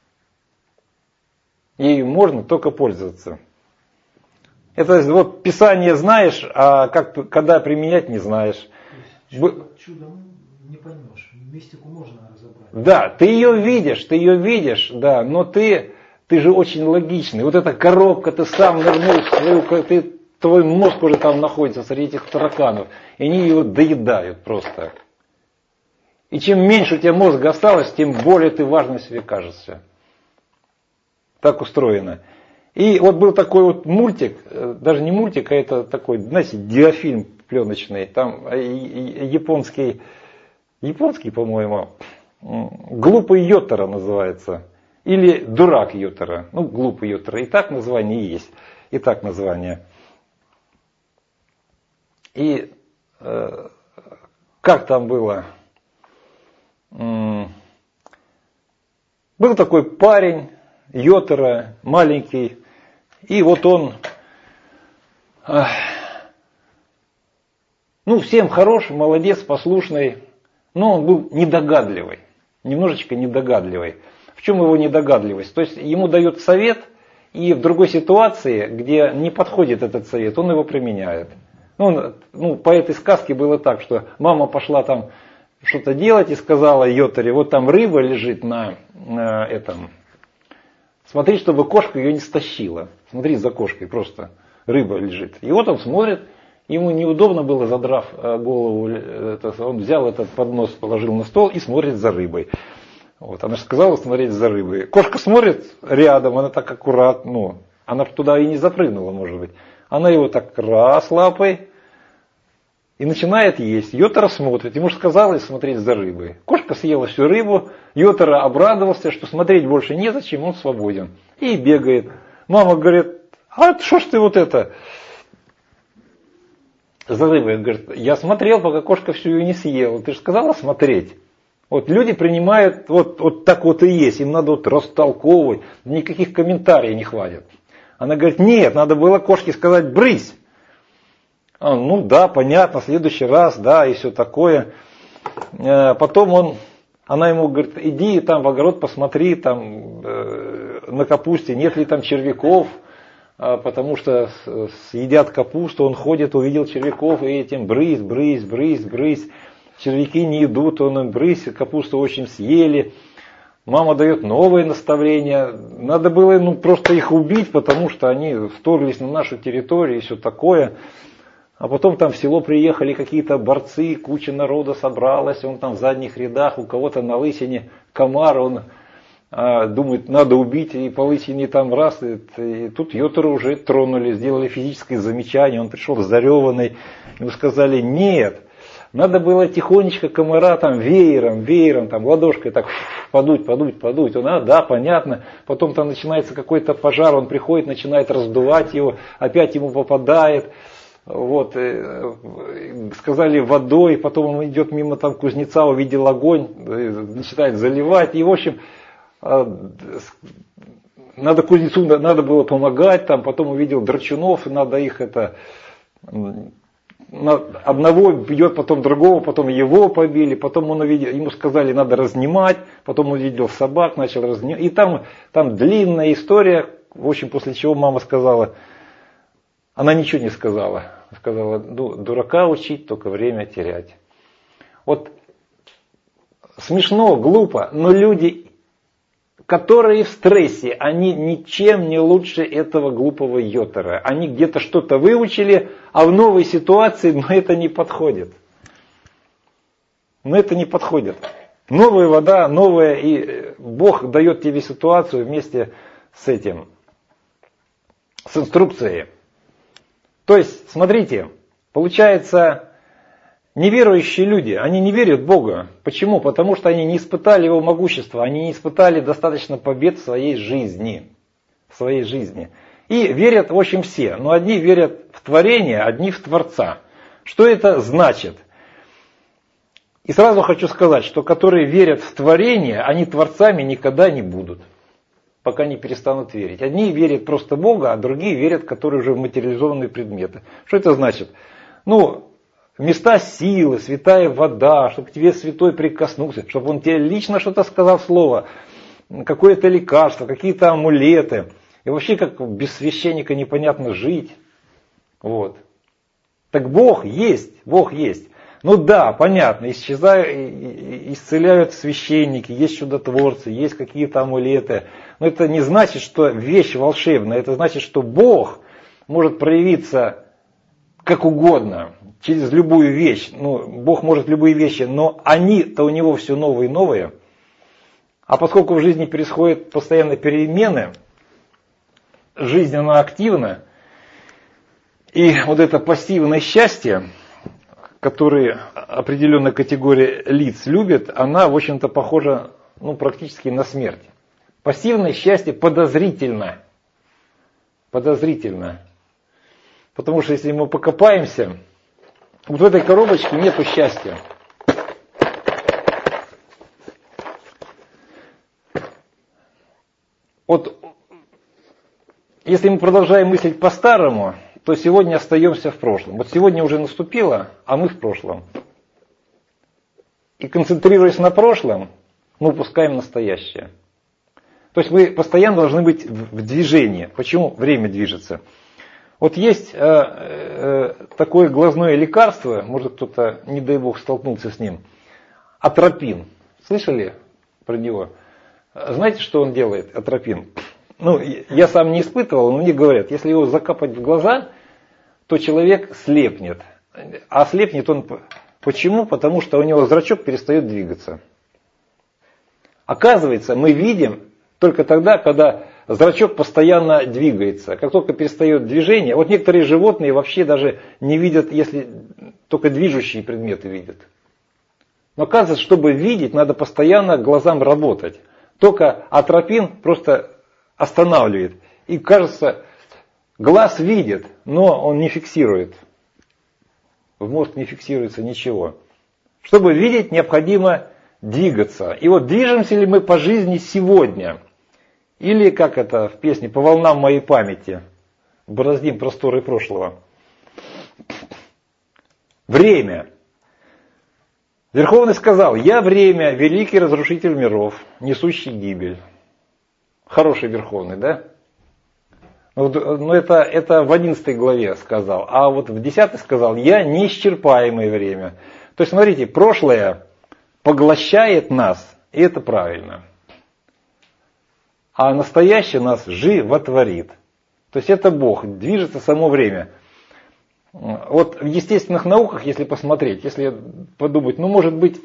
Ею можно только пользоваться. Это вот Писание знаешь, а как, когда применять не знаешь. Чудо, чудо не поймешь, мистику можно разобрать. Да, ты ее видишь, ты ее видишь, да, но ты, ты же очень логичный. Вот эта коробка, ты сам нырнул в свою, ты, твой мозг уже там находится среди этих тараканов, и они его доедают просто. И чем меньше у тебя мозга осталось, тем более ты важным себе кажешься. Так устроено. И вот был такой вот мультик, даже не мультик, а это такой, знаете, диафильм пленочный, там японский, японский, по-моему, «Глупый Йотара» называется, или «Дурак Йотара», ну, «Глупый Йотара», и так название и есть, и так название. И э, как там было? М-м, был такой парень, Йотара, маленький, и вот он, э, ну, всем хорош, молодец, послушный, но он был недогадливый, немножечко недогадливый. В чем его недогадливость? То есть ему дают совет, и в другой ситуации, где не подходит этот совет, он его применяет. Ну, ну, по этой сказке было так, что мама пошла там что-то делать и сказала Йотаре, вот там рыба лежит на, на этом, смотри, чтобы кошка ее не стащила. Смотри за кошкой, просто рыба лежит. И вот он смотрит, ему неудобно было, задрав голову, он взял этот поднос, положил на стол и смотрит за рыбой. Вот, она же сказала смотреть за рыбой. Кошка смотрит рядом, она так аккуратно, ну, она туда и не запрыгнула, может быть. Она его так раз лапой и начинает есть. Йотара смотрит, ему же сказали смотреть за рыбой. Кошка съела всю рыбу, Йотара обрадовался, что смотреть больше незачем, он свободен. И бегает. Мама говорит, а что ж ты вот это за рыбой? Говорит, я смотрел, пока кошка всю ее не съела. Ты же сказала смотреть. Вот люди принимают, вот, вот так вот и есть, им надо вот растолковывать, никаких комментариев не хватит. Она говорит, нет, надо было кошке сказать брысь. А, ну да, понятно, в следующий раз, да, и все такое. Потом он, она ему говорит, иди там в огород посмотри, там э, на капусте нет ли там червяков, потому что съедят капусту, он ходит, увидел червяков, и этим брысь, брысь, брысь, брысь. Червяки не идут, он им брысь, капусту очень съели. Мама дает новые наставления. Надо было ну, просто их убить, потому что они вторглись на нашу территорию и все такое. А потом там в село приехали какие-то борцы, куча народа собралась, он там в задних рядах, у кого-то на лысине комар, он а, думает, надо убить, и по лысине там раз, и, и тут Йотару уже тронули, сделали физическое замечание, он пришел зареванный, ему сказали, нет. Надо было тихонечко комара там веером, веером, там ладошкой так подуть, подуть, подуть. Он, а, да, понятно. Потом там начинается какой-то пожар, он приходит, начинает раздувать его, опять ему попадает. Вот, сказали водой, потом он идет мимо там кузнеца, увидел огонь, начинает заливать. И в общем, надо кузнецу, надо было помогать, там, потом увидел драчунов, надо их это... Одного бьет, потом другого, потом его побили, потом он увидел, ему сказали, надо разнимать, потом он увидел собак, начал разнимать. И там, там длинная история, в общем, после чего мама сказала, она ничего не сказала. Сказала, ну, дурака учить, только время терять. Вот смешно, глупо, но люди, которые в стрессе, они ничем не лучше этого глупого Йотара. Они где-то что-то выучили, а в новой ситуации, но это не подходит. Но это не подходит. Новая вода, новая, и Бог дает тебе ситуацию вместе с этим, с инструкцией. То есть, смотрите, получается, неверующие люди, они не верят в Бога. Почему? Потому что они не испытали Его могущества, они не испытали достаточно побед в своей жизни. В своей жизни. И верят, в общем, все. Но одни верят в творение, одни в Творца. Что это значит? И сразу хочу сказать, что которые верят в творение, они творцами никогда не будут. пока не перестанут верить. Одни верят просто в Бога, а другие верят, которые уже в материализованные предметы. Что это значит? Ну, места силы, святая вода, чтобы к тебе святой прикоснулся, чтобы он тебе лично что-то сказал слово, какое-то лекарство, какие-то амулеты. И вообще, как без священника непонятно жить. Вот. Так Бог есть, Бог есть. Ну да, понятно, исчезают, исцеляют священники, есть чудотворцы, есть какие-то амулеты. Но это не значит, что вещь волшебная, это значит, что Бог может проявиться как угодно, через любую вещь. Ну, Бог может любые вещи, но они-то у него все новые и новые. А поскольку в жизни происходят постоянно перемены, жизнь она активна, и вот это пассивное счастье, которое определенная категория лиц любит, она, в общем-то, похожа ну, практически на смерть. Пассивное счастье подозрительно. Подозрительно. Потому что если мы покопаемся, вот в этой коробочке нету счастья. Вот если мы продолжаем мыслить по-старому, то сегодня остаемся в прошлом. Вот сегодня уже наступило, а мы в прошлом. И концентрируясь на прошлом, мы упускаем настоящее. То есть мы постоянно должны быть в движении. Почему время движется? Вот есть э, э, такое глазное лекарство, может кто-то, не дай бог, столкнулся с ним, атропин. Слышали про него? Знаете, что он делает, атропин? Ну, я сам не испытывал, но мне говорят, если его закапать в глаза, то человек слепнет. А слепнет он почему? Потому что у него зрачок перестает двигаться. Оказывается, мы видим только тогда, когда зрачок постоянно двигается. Как только перестает движение, вот некоторые животные вообще даже не видят, если только движущие предметы видят. Но оказывается, чтобы видеть, надо постоянно глазам работать. Только атропин просто останавливает. И кажется, глаз видит, но он не фиксирует. В мозг не фиксируется ничего. Чтобы видеть, необходимо двигаться. И вот движемся ли мы по жизни сегодня? Или, как это в песне, по волнам моей памяти, бороздим просторы прошлого. Время. Верховный сказал, я время, великий разрушитель миров, несущий гибель. Хороший Верховный, да? Но это, это в одиннадцатой главе сказал. А вот в десятой сказал, я неисчерпаемое время. То есть, смотрите, прошлое поглощает нас, и это правильно. А настоящее нас животворит. То есть это Бог, движется само время. Вот в естественных науках, если посмотреть, если подумать, ну может быть,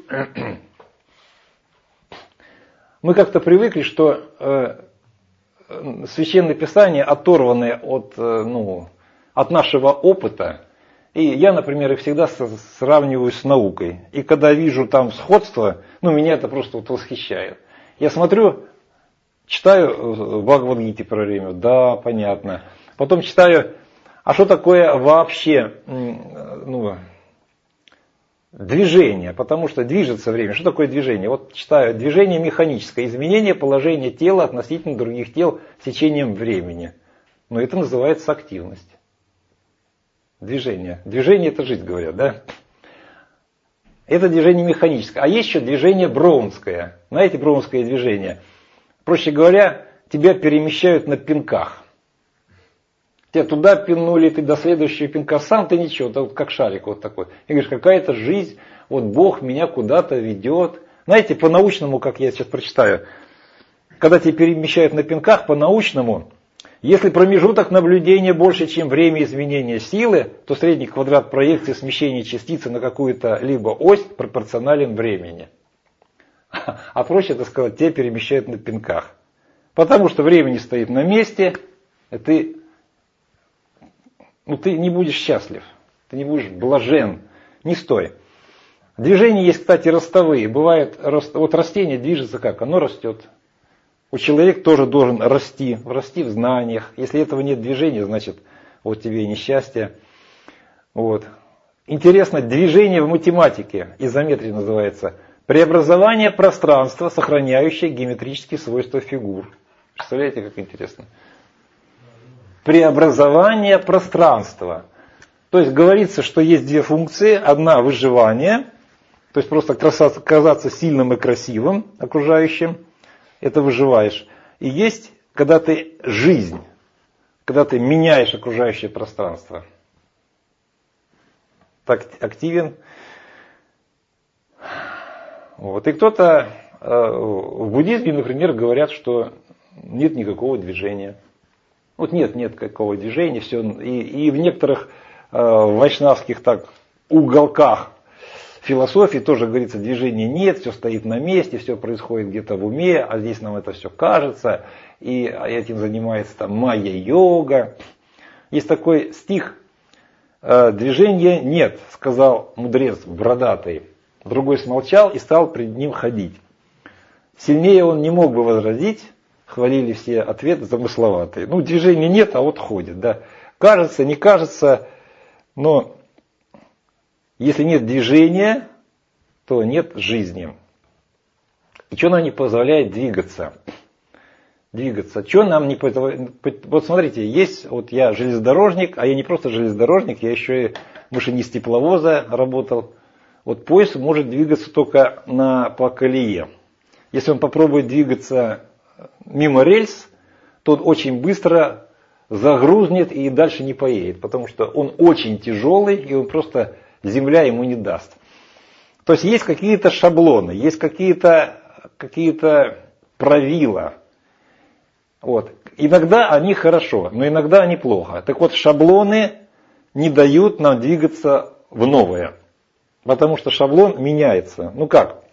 мы как-то привыкли, что э, Священное Писание оторваны от, э, ну, от нашего опыта. И я, например, их всегда сравниваю с наукой. И когда вижу там сходство, ну меня это просто вот восхищает. Я смотрю, читаю Бхагавад-гите про время, да, понятно. Потом читаю, а что такое вообще ну, движение? Потому что движется время. Что такое движение? Вот читаю, движение механическое, изменение положения тела относительно других тел с течением времени. Но это называется активность. Движение. Движение это жизнь, говорят, да? Это движение механическое. А есть еще движение броунское. Знаете, броунское движение? Проще говоря, тебя перемещают на пинках. Тебя туда пинули, ты до следующего пинка, сам ты ничего, ты вот как шарик вот такой. И говоришь, какая-то жизнь, вот Бог меня куда-то ведет. Знаете, по-научному, как я сейчас прочитаю, когда тебя перемещают на пинках, по-научному, если промежуток наблюдения больше, чем время изменения силы, то средний квадрат проекции смещения частицы на какую-то либо ось пропорционален времени. А проще это сказать, тебя перемещают на пинках. Потому что время не стоит на месте, и ты, ну, ты не будешь счастлив, ты не будешь блажен, не стой. Движения есть, кстати, ростовые. Бывает, вот растение движется как? Оно растет. У человека тоже должен расти, расти в знаниях. Если этого нет движения, значит, вот тебе и несчастье. Вот. Интересно, движение в математике, изометрия называется, преобразование пространства, сохраняющее геометрические свойства фигур. Представляете, как интересно? Преобразование пространства. То есть говорится, что есть две функции. Одна выживание, то есть просто казаться сильным и красивым окружающим. Это выживаешь. И есть, когда ты жизнь, когда ты меняешь окружающее пространство. Так активен. Вот. И кто-то э, в буддизме, например, говорят, что нет никакого движения. Вот нет, нет какого движения. Все. И, и в некоторых э, вайшнавских так, уголках философии тоже говорится, движения нет, все стоит на месте, все происходит где-то в уме, а здесь нам это все кажется. И этим занимается там майя-йога. Есть такой стих: «Движения нет, сказал мудрец бородатый». Другой смолчал и стал пред ним ходить. Сильнее он не мог бы возразить, хвалили все ответы замысловатые. Ну, движения нет, а вот ходит. Да. Кажется, не кажется, но если нет движения, то нет жизни. И что нам не позволяет двигаться? Двигаться. Что нам не позволяет? Вот смотрите, есть, вот я железнодорожник, а я не просто железнодорожник, я еще и машинист тепловоза работал. Вот поезд может двигаться только на, по колее. Если он попробует двигаться мимо рельс, то он очень быстро загрузнет и дальше не поедет, потому что он очень тяжелый, и он просто земля ему не даст. То есть есть какие-то шаблоны, есть какие-то, какие-то правила. Вот. Иногда они хорошо, но иногда они плохо. Так вот, шаблоны не дают нам двигаться в новое. Потому что шаблон меняется. Ну как?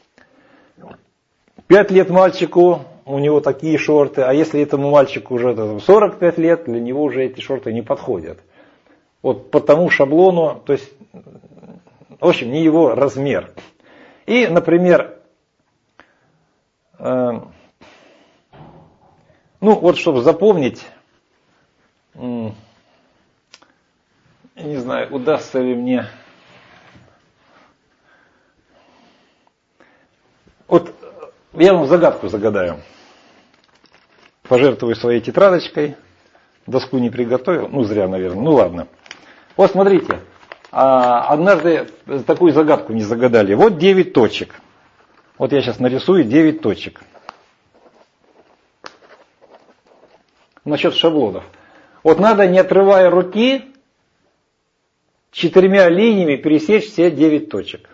Пять лет мальчику, у него такие шорты, а если этому мальчику уже сорок пять лет, для него уже эти шорты не подходят. Вот по тому шаблону, то есть, в общем, не его размер. И, например, э, ну вот чтобы запомнить, э, не знаю, удастся ли мне... Вот я вам загадку загадаю. Пожертвую своей тетрадочкой. Доску не приготовил. Ну, зря, наверное. Ну, ладно. Вот смотрите. Однажды такую загадку не загадали. Вот девять точек. Вот я сейчас нарисую девять точек. Насчет шаблонов. Вот надо, не отрывая руки, четырьмя линиями пересечь все девять точек.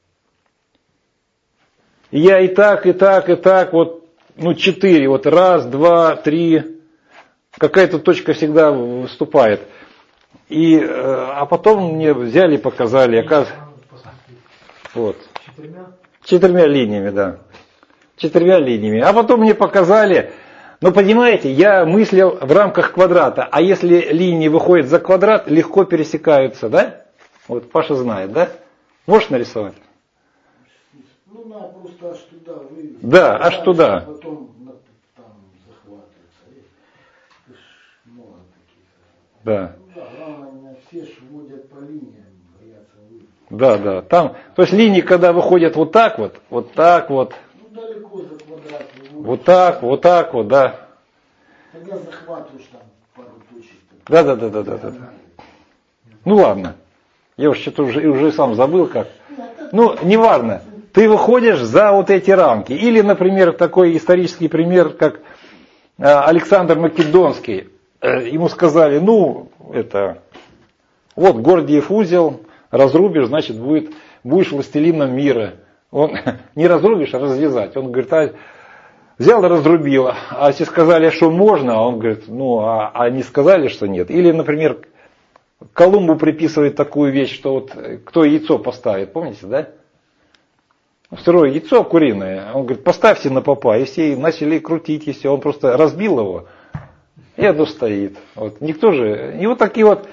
Я и так, и так, и так, вот, ну, четыре, вот раз, два, три, какая-то точка всегда выступает. И, а потом мне взяли и показали, оказывается, вот, четырьмя? четырьмя линиями, да, четырьмя линиями. А потом мне показали, ну, понимаете, я мыслил в рамках квадрата, а если линии выходят за квадрат, легко пересекаются, да? Вот Паша знает, да? Можешь нарисовать? Ну, надо просто аж туда вывести. Да, аж туда. Потом там захватывается. Много таких. Да. Ну, да, главное, все ж водят по линиям, боятся вывести. Да, да. Там, то есть линии, когда выходят вот так вот, вот так вот. Ну, далеко за квадрат выводишь. Вот так, вот так вот, да. Тогда захватываешь там пару точек. Да, да, да, да, да, да. Ну ладно. Я уж что-то уже, уже сам забыл как. Ну, неважно. Ты выходишь за вот эти рамки. Или, например, такой исторический пример, как Александр Македонский. Ему сказали, ну, это, вот Гордиев узел, разрубишь, значит, будет, будешь властелином мира. Он не разрубишь, а развязать. Он говорит, а, взял и разрубил. А если сказали, что можно, а он говорит, ну, а, а не сказали, что нет. Или, например, Колумбу приписывает такую вещь, что вот кто яйцо поставит, помните, да? Сырое яйцо куриное. Он говорит, поставьте на попа. И все начали крутить, и все. Он просто разбил его, и оно стоит. Вот. Никто же... И вот такие вот...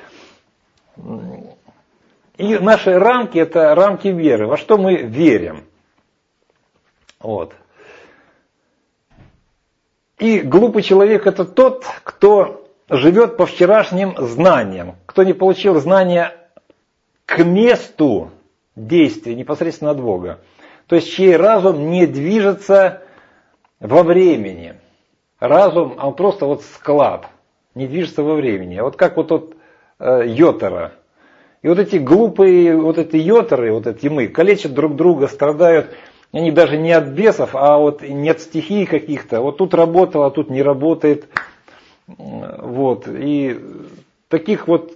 И наши рамки, это рамки веры. Во что мы верим. Вот. И глупый человек это тот, кто живет по вчерашним знаниям. Кто не получил знания к месту действия непосредственно от Бога. То есть чей разум не движется во времени. разум, он просто вот склад, не движется во времени. Вот как вот тот э, йотара. И вот эти глупые, вот эти йотеры, вот эти мы, калечат друг друга, страдают, они даже не от бесов, а вот не от стихий каких-то. Вот тут работало, а тут не работает. Вот. И таких вот,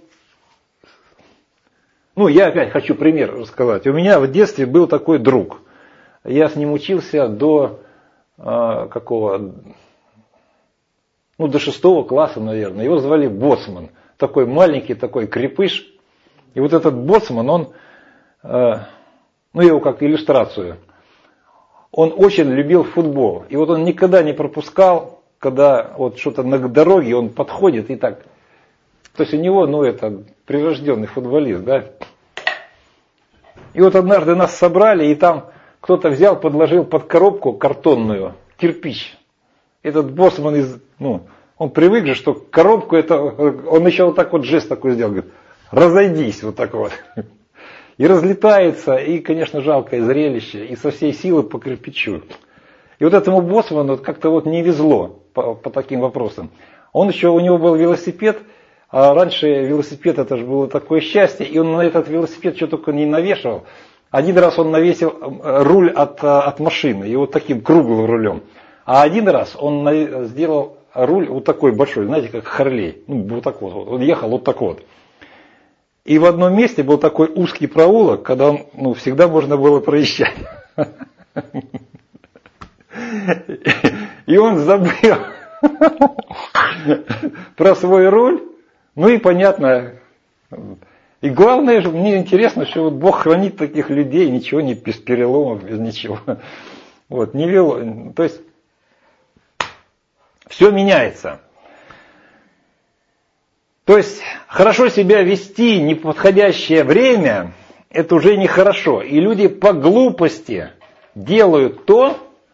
ну я опять хочу пример рассказать. У меня в детстве был такой друг. Я с ним учился до э, какого, ну до шестого класса, наверное. Его звали Боцман. Такой маленький, такой крепыш. И вот этот Боцман, он, э, ну я его как иллюстрацию, он очень любил футбол. И вот он никогда не пропускал, когда вот что-то на дороге, он подходит и так. То есть у него, ну это прирожденный футболист, да. И вот однажды нас собрали, и там кто-то взял, подложил под коробку картонную кирпич. Этот Боцман, из, ну, он привык же, что коробку это, он еще вот так вот жест такой сделал, говорит, разойдись, вот так вот. И разлетается, и, конечно, жалкое зрелище, и со всей силы по кирпичу. И вот этому Боцману как-то вот не везло по, по таким вопросам. Он еще, у него был велосипед, а раньше велосипед это же было такое счастье, и он на этот велосипед что только не навешивал. Один раз он навесил руль от, от машины, и вот таким круглым рулем. А один раз он сделал руль вот такой большой, знаете, как Харлей. Ну, вот так вот, он ехал вот так вот. И в одном месте был такой узкий проулок, когда он, ну, всегда можно было проезжать. И он забыл про свой руль. Ну и понятно. И главное, мне интересно, что вот Бог хранит таких людей, ничего не без переломов, без ничего. Вот, не вел, то есть все меняется. То есть хорошо себя вести в неподходящее время, это уже нехорошо. И люди по глупости делают то,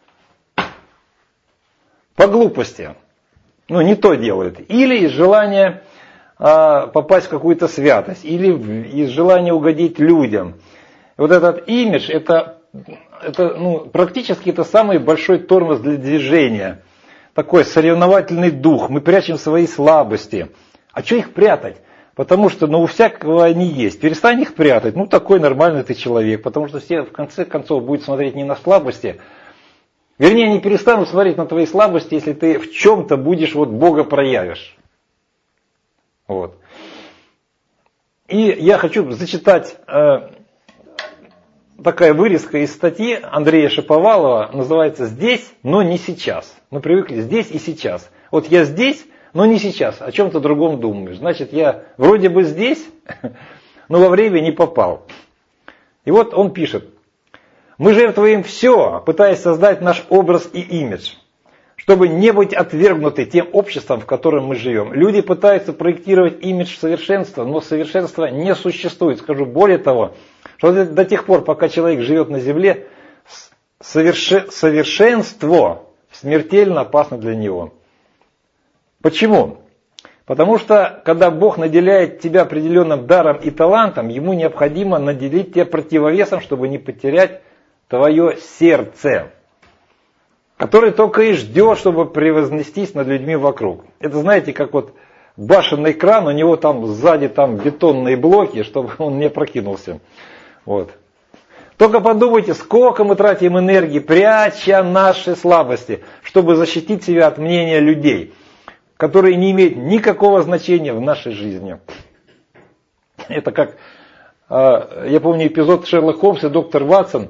по глупости, ну не то делают, или из желания а, попасть в какую-то святость, или из желания угодить людям. Вот этот имидж, это, это ну, практически это самый большой тормоз для движения. Такой соревновательный дух, мы прячем свои слабости. А что их прятать? Потому что ну, у всякого они есть. Перестань их прятать. Ну, такой нормальный ты человек. Потому что все в конце концов будут смотреть не на слабости. Вернее, они перестанут смотреть на твои слабости, если ты в чем-то будешь вот Бога проявишь. Вот. И я хочу зачитать э, такая вырезка из статьи Андрея Шаповалова. Называется «Здесь, но не сейчас». Мы привыкли здесь и сейчас. Вот я здесь, но не сейчас, о чем-то другом думаешь. Значит, я вроде бы здесь, но во время не попал. И вот он пишет. Мы жертвуем все, пытаясь создать наш образ и имидж, чтобы не быть отвергнуты тем обществом, в котором мы живем. Люди пытаются проектировать имидж совершенства, но совершенства не существует. Скажу более того, что до тех пор, пока человек живет на земле, соверше... совершенство смертельно опасно для него. Почему? Потому что, когда Бог наделяет тебя определенным даром и талантом, Ему необходимо наделить тебя противовесом, чтобы не потерять твое сердце, которое только и ждет, чтобы превознестись над людьми вокруг. Это знаете, как вот башенный кран, у него там сзади там бетонные блоки, чтобы он не опрокинулся. Вот. Только подумайте, сколько мы тратим энергии, пряча наши слабости, чтобы защитить себя от мнения людей, которые не имеют никакого значения в нашей жизни. Это как, я помню эпизод Шерлок Холмс и доктор Ватсон.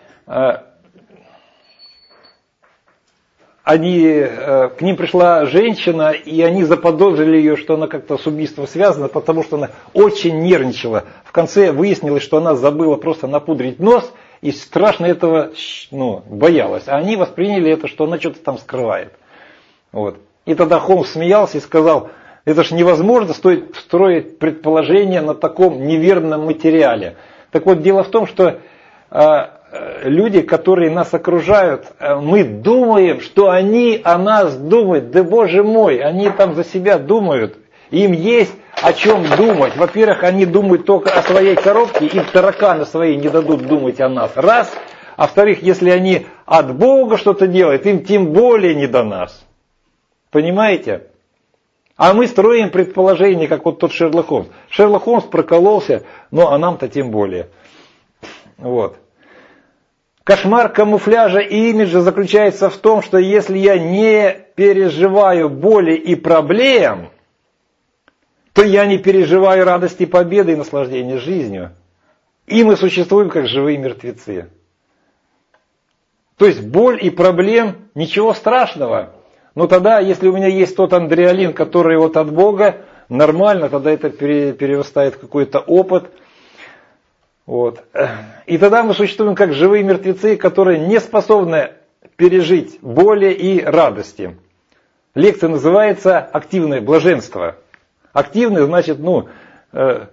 Они, к ним пришла женщина, и они заподозрили ее, что она как-то с убийством связана, потому что она очень нервничала. В конце выяснилось, что она забыла просто напудрить нос, и страшно этого ну, боялась. А они восприняли это, что она что-то там скрывает. Вот. И тогда Холмс смеялся и сказал, это же невозможно стоит строить предположения на таком неверном материале. Так вот, дело в том, что люди, которые нас окружают, мы думаем, что они о нас думают. Да боже мой, они там за себя думают. Им есть о чем думать. Во-первых, они думают только о своей коробке, им тараканы свои не дадут думать о нас. Раз. А во-вторых, если они от Бога что-то делают, им тем более не до нас. Понимаете? А мы строим предположение, как вот тот Шерлок Холмс. Шерлок Холмс прокололся, ну а нам-то тем более. Вот. Кошмар камуфляжа и имиджа заключается в том, что если я не переживаю боли и проблем, то я не переживаю радости победы и наслаждения жизнью. И мы существуем как живые мертвецы. То есть боль и проблем, ничего страшного. Но тогда, если у меня есть тот андреалин, который вот от Бога, нормально, тогда это перерастает в какой-то опыт. Вот. И тогда мы существуем как живые мертвецы, которые не способны пережить боли и радости. Лекция называется «Активное блаженство». Активный значит, ну, э,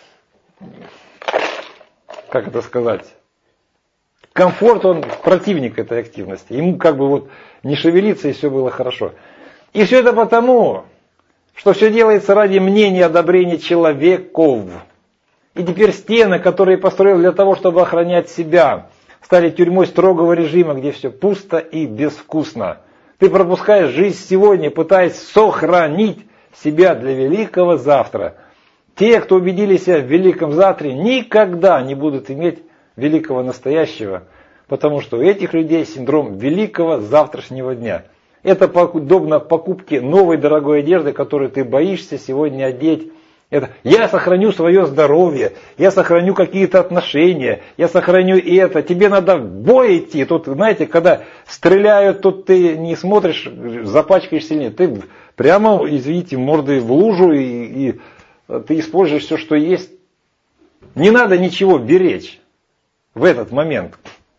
как это сказать, комфорт, он противник этой активности. Ему как бы вот не шевелиться, и все было хорошо. И все это потому, что все делается ради мнения и одобрения человеков. И теперь стены, которые построил для того, чтобы охранять себя, стали тюрьмой строгого режима, где все пусто и безвкусно. Ты пропускаешь жизнь сегодня, пытаясь сохранить себя для великого завтра. Те, кто убедили себя в великом завтра, никогда не будут иметь великого настоящего, потому что у этих людей синдром великого завтрашнего дня. Это подобно покупке новой дорогой одежды, которую ты боишься сегодня одеть. Это я сохраню свое здоровье, я сохраню какие-то отношения, я сохраню это. Тебе надо в бой идти. Тут, знаете, когда стреляют, тут ты не смотришь, запачкаешь сильнее. Ты прямо, извините, мордой в лужу, и, и ты используешь все, что есть. Не надо ничего беречь в этот момент,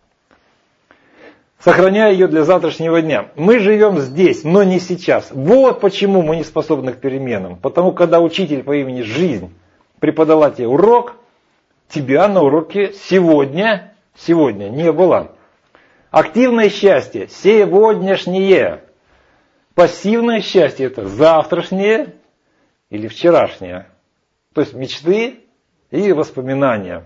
сохраняя ее для завтрашнего дня. Мы живем здесь, но не сейчас. Вот почему мы не способны к переменам. Потому когда учитель по имени Жизнь преподала тебе урок, тебя на уроке сегодня, сегодня не было. Активное счастье сегодняшнее. Пассивное счастье это завтрашнее или вчерашнее. То есть мечты и воспоминания.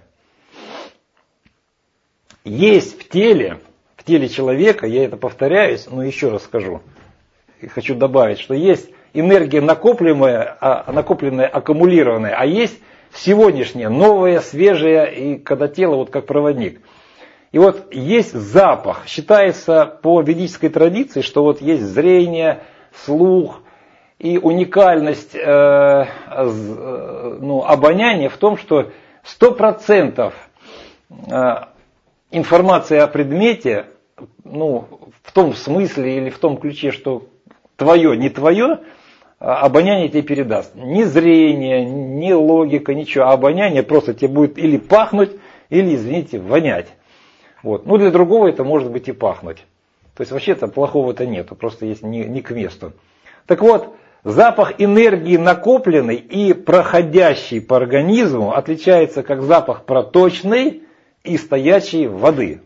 Есть в теле, в теле человека, я это повторяюсь, но еще раз скажу, и хочу добавить, что есть энергия накопленная, накопленная, аккумулированная, а есть сегодняшняя, новая, свежая, и когда тело вот как проводник. И вот есть запах, считается по ведической традиции, что вот есть зрение, слух и уникальность э, э, ну, обоняния в том, что сто процентов э, информация о предмете, ну, в том смысле или в том ключе, что твое, не твое, обоняние тебе передаст. Ни зрение, ни логика, ничего. А обоняние просто тебе будет или пахнуть, или, извините, вонять. Вот. Ну, для другого это может быть и пахнуть. То есть вообще-то плохого-то нету, просто есть не, не к месту. Так вот, запах энергии накопленный и проходящий по организму отличается как запах проточный и стоячей воды.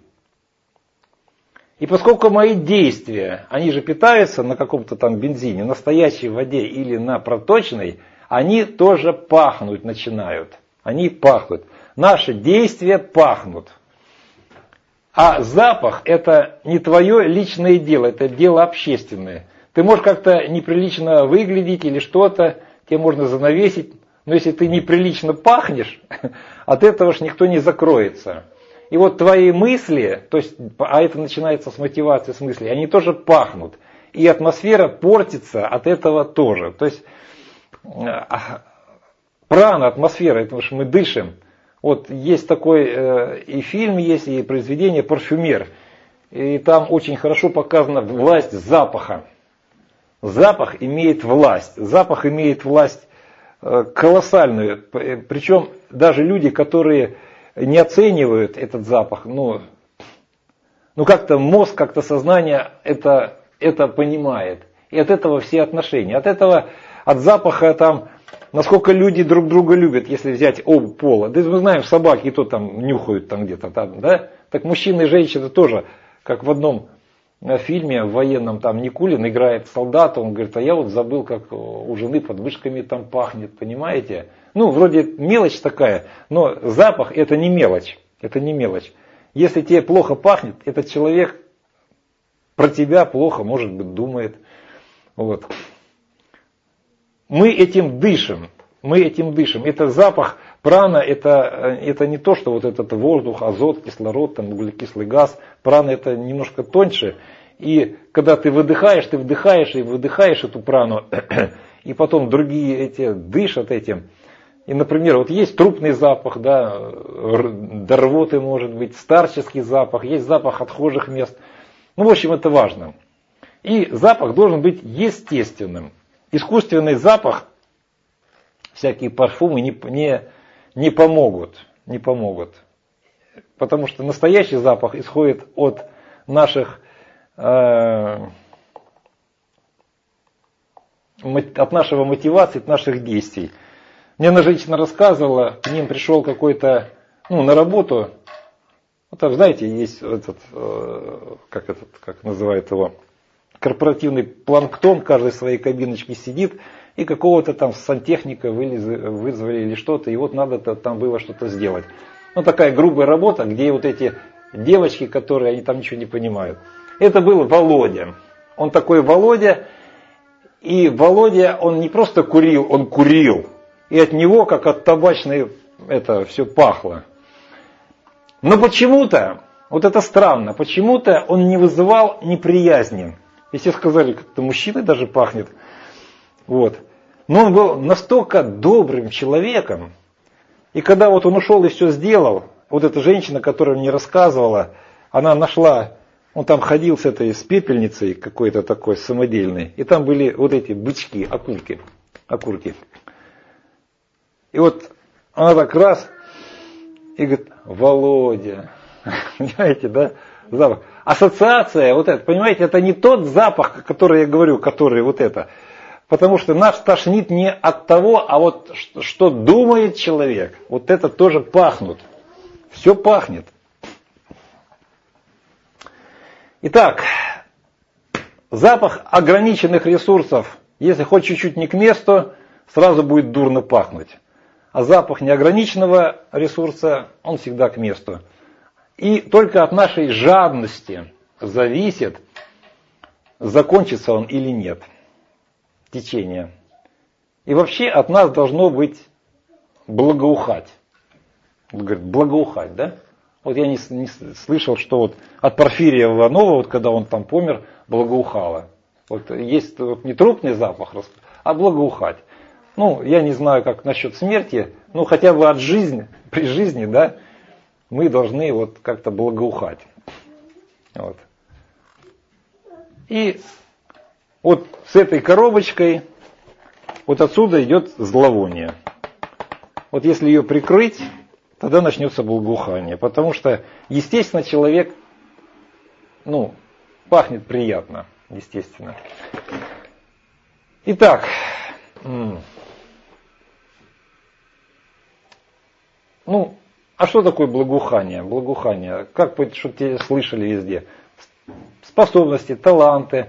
И поскольку мои действия, они же питаются на каком-то там бензине, на стоячей воде или на проточной, они тоже пахнуть начинают. Они пахнут. Наши действия пахнут. А запах это не твое личное дело, это дело общественное. Ты можешь как-то неприлично выглядеть или что-то, тебе можно занавесить. Но если ты неприлично пахнешь, от этого ж никто не закроется. И вот твои мысли, то есть, а это начинается с мотивации, с мыслей, они тоже пахнут. И атмосфера портится от этого тоже. То есть прана, атмосфера, потому что мы дышим. Вот есть такой э, и фильм есть, и произведение «Парфюмер». И там очень хорошо показана власть запаха. Запах имеет власть. Запах имеет власть колоссальную. Причем даже люди, которые не оценивают этот запах, ну, ну как-то мозг, как-то сознание это, это понимает. И от этого все отношения. От этого, от запаха там, насколько люди друг друга любят, если взять оба пола. Да мы знаем, собаки то там нюхают там где-то там, да? Так мужчины и женщины тоже, как в одном фильме в военном, там Никулин играет солдата, он говорит, а я вот забыл, как у жены под мышками там пахнет, понимаете? Ну, вроде мелочь такая, но запах это не мелочь, это не мелочь. Если тебе плохо пахнет, этот человек про тебя плохо, может быть, думает. Вот. Мы этим дышим. Мы этим дышим. Это запах прана, это, это не то, что вот этот воздух, азот, кислород, там, углекислый газ. Прана это немножко тоньше. И когда ты выдыхаешь, ты вдыхаешь и выдыхаешь эту прану, и потом другие эти дышат этим. И, например, вот есть трупный запах, да, до рвоты может быть, старческий запах, есть запах отхожих мест. Ну, в общем, это важно. И запах должен быть естественным. Искусственный запах, всякие парфюмы не, не, не помогут, не помогут. Потому что настоящий запах исходит от наших, э, от нашего мотивации, от наших действий. Мне одна женщина рассказывала, к ним пришел какой-то, ну, на работу, вот там, знаете, есть этот, э, как этот, как называют его, корпоративный планктон, каждый в своей кабиночке сидит, и какого-то там сантехника вызвали или что-то, и вот надо там было что-то сделать. Ну, такая грубая работа, где вот эти девочки, которые, они там ничего не понимают. Это был Володя. Он такой Володя, и Володя, он не просто курил, он курил. И от него, как от табачной, это все пахло. Но почему-то, вот это странно, почему-то он не вызывал неприязни. Если сказали, как-то мужчиной даже пахнет. Вот. Но он был настолько добрым человеком. И когда вот он ушел и все сделал, вот эта женщина, которая мне рассказывала, она нашла, он там ходил с этой с пепельницей какой-то такой самодельной. И там были вот эти бычки, окурки. окурки. И вот она так раз и говорит, Володя, понимаете, да, запах. Ассоциация, вот это, понимаете, это не тот запах, который я говорю, который вот это. Потому что нас тошнит не от того, а вот что, что думает человек. Вот это тоже пахнут. Все пахнет. Итак, запах ограниченных ресурсов, если хоть чуть-чуть не к месту, сразу будет дурно пахнуть. А запах неограниченного ресурса, он всегда к месту. И только от нашей жадности зависит, закончится он или нет. Течение. И вообще от нас должно быть благоухать. Он говорит, благоухать, да? Вот я не, не слышал, что вот от Порфирия Иванова, вот когда он там помер, благоухало. Вот есть вот не трупный запах, а благоухать. Ну, я не знаю, как насчет смерти, но хотя бы от жизни, при жизни, да, мы должны вот как-то благоухать. Вот. И вот с этой коробочкой, вот отсюда идет зловоние. Вот если ее прикрыть, тогда начнется благоухание. Потому что, естественно, человек, ну, пахнет приятно, естественно. Итак, ну, а что такое благоухание? Благоухание, как вы что-то слышали везде? Способности, таланты.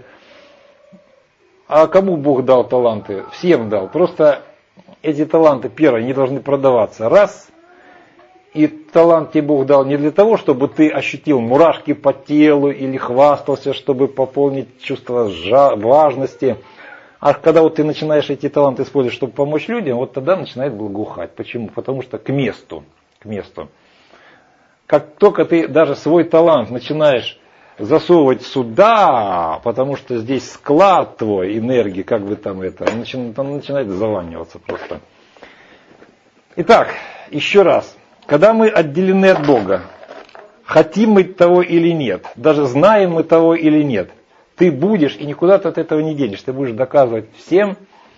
А кому Бог дал таланты? Всем дал. Просто эти таланты, первое, не должны продаваться. Раз. И талант тебе Бог дал не для того, чтобы ты ощутил мурашки по телу или хвастался, чтобы пополнить чувство важности. А когда вот ты начинаешь эти таланты использовать, чтобы помочь людям, вот тогда начинает благоухать. Почему? Потому что к месту. К месту. Как только ты даже свой талант начинаешь засовывать сюда, потому что здесь склад твой энергии, как бы там это, он начинает, он начинает заваниваться просто. Итак, еще раз. Когда мы отделены от Бога, хотим мы того или нет, даже знаем мы того или нет, ты будешь, и никуда ты от этого не денешь, ты будешь доказывать всем,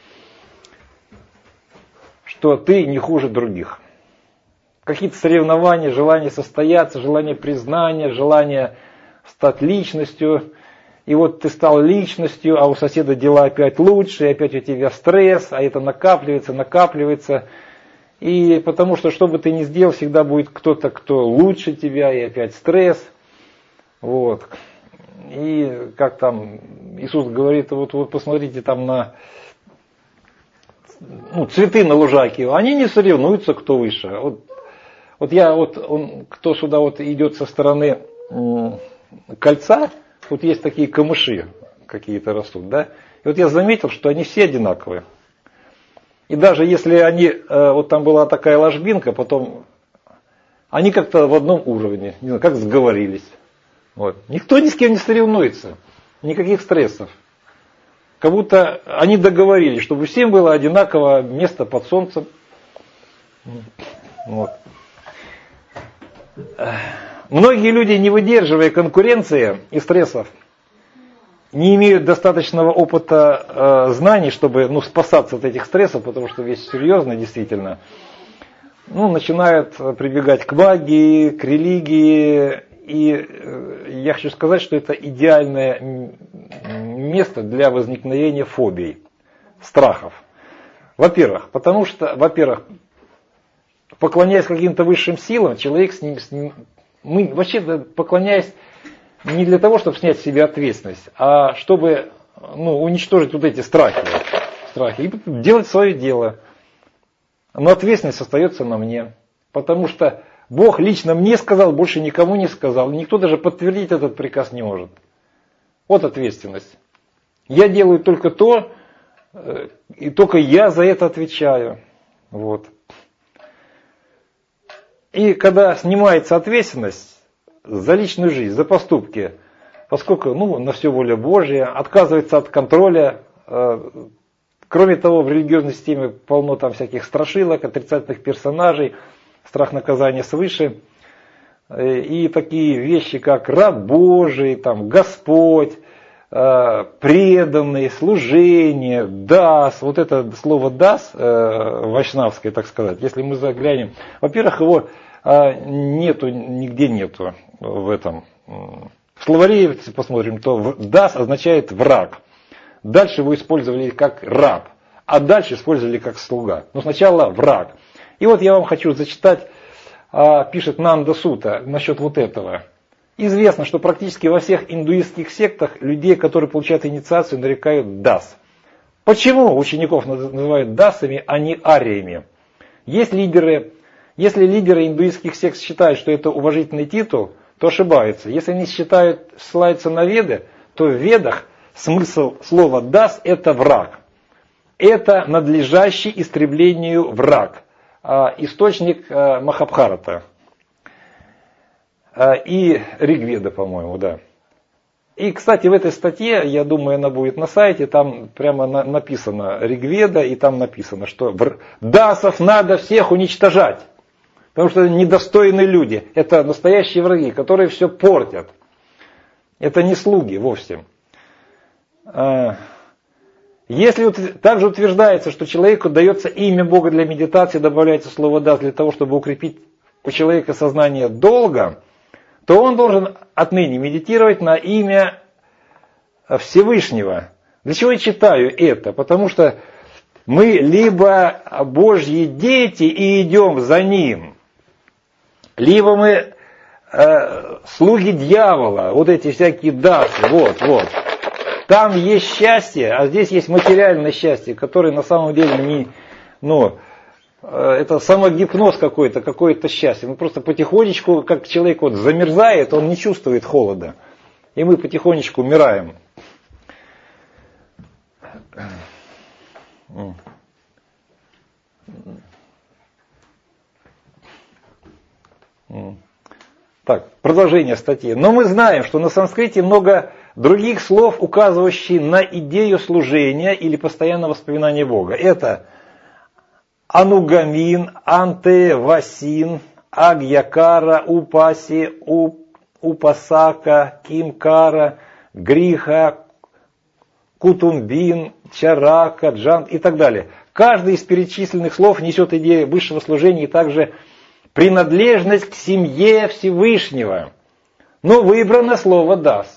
что ты не хуже других. Какие-то соревнования, желание состояться, желание признания, желание стать личностью. И вот ты стал личностью, а у соседа дела опять лучше, и опять у тебя стресс, а это накапливается, накапливается. И потому что, что бы ты ни сделал, всегда будет кто-то, кто лучше тебя, и опять стресс. Вот. И как там Иисус говорит, вот, вот посмотрите там на ну, цветы на лужайке, они не соревнуются, кто выше. Вот, вот я, вот он, кто сюда вот идет со стороны м, кольца, вот есть такие камыши какие-то растут, да, И вот я заметил, что они все одинаковые. И даже если они, вот там была такая ложбинка, потом они как-то в одном уровне, не знаю, как сговорились. Вот. Никто ни с кем не соревнуется, никаких стрессов. Как будто они договорились, чтобы всем было одинаковое место под солнцем. Вот. Многие люди, не выдерживая конкуренции и стрессов, не имеют достаточного опыта э, знаний, чтобы ну, спасаться от этих стрессов, потому что вещь серьезная действительно. Ну, начинают прибегать к магии, к религии. И э, я хочу сказать, что это идеальное место для возникновения фобий, страхов. Во-первых, потому что, во-первых, поклоняясь каким-то высшим силам, человек с ним, с ним мы вообще поклоняясь не для того, чтобы снять с себя ответственность, а чтобы ну, уничтожить вот эти страхи, страхи и делать свое дело. Но ответственность остается на мне, потому что Бог лично мне сказал, больше никому не сказал, никто даже подтвердить этот приказ не может. Вот ответственность. Я делаю только то, и только я за это отвечаю. Вот. И когда снимается ответственность за личную жизнь, за поступки, поскольку ну, на все воля Божья, отказывается от контроля. Кроме того, в религиозной системе полно там всяких страшилок, отрицательных персонажей, страх наказания свыше. И такие вещи, как раб Божий, там, Господь, преданный, служение, дас. Вот это слово дас, вайшнавское, так сказать, если мы заглянем, во-первых, его нету, нигде нету в этом. В словаре, если посмотрим, то дас означает враг. Дальше его использовали как раб, а дальше использовали как слуга. Но сначала враг. И вот я вам хочу зачитать, пишет Нанда Сута насчет вот этого. Известно, что практически во всех индуистских сектах людей, которые получают инициацию, нарекают дас. Почему учеников называют дасами, а не ариями? Есть лидеры, если лидеры индуистских сект считают, что это уважительный титул, то ошибаются. Если они считают, ссылаются на Веды, то в Ведах смысл слова дас – это враг. Это надлежащий истреблению враг. Источник Махабхарата. И Ригведа, по-моему, да. И, кстати, в этой статье, я думаю, она будет на сайте, там прямо на, написано Ригведа, и там написано, что дасов надо всех уничтожать. Потому что это недостойные люди. Это настоящие враги, которые все портят. Это не слуги вовсе. Если также утверждается, что человеку дается имя Бога для медитации, добавляется слово «дас» для того, чтобы укрепить у человека сознание долга, то он должен отныне медитировать на имя Всевышнего. Для чего я читаю это? Потому что мы либо Божьи дети и идем за Ним, либо мы э, слуги дьявола, вот эти всякие дасы, вот, вот. Там есть счастье, а здесь есть материальное счастье, которое на самом деле не, ну, это самогипноз какой-то, какое-то счастье. Мы просто потихонечку, как человек вот замерзает, он не чувствует холода. И мы потихонечку умираем. Так, продолжение статьи. Но мы знаем, что на санскрите много других слов, указывающих на идею служения или постоянного вспоминания Бога. Это анугамин, антевасин, агьякара, упаси, уп, упасака, кимкара, гриха, кутумбин, чарака, джан и так далее. Каждый из перечисленных слов несет идею высшего служения и также принадлежность к семье Всевышнего. Но выбрано слово «дас».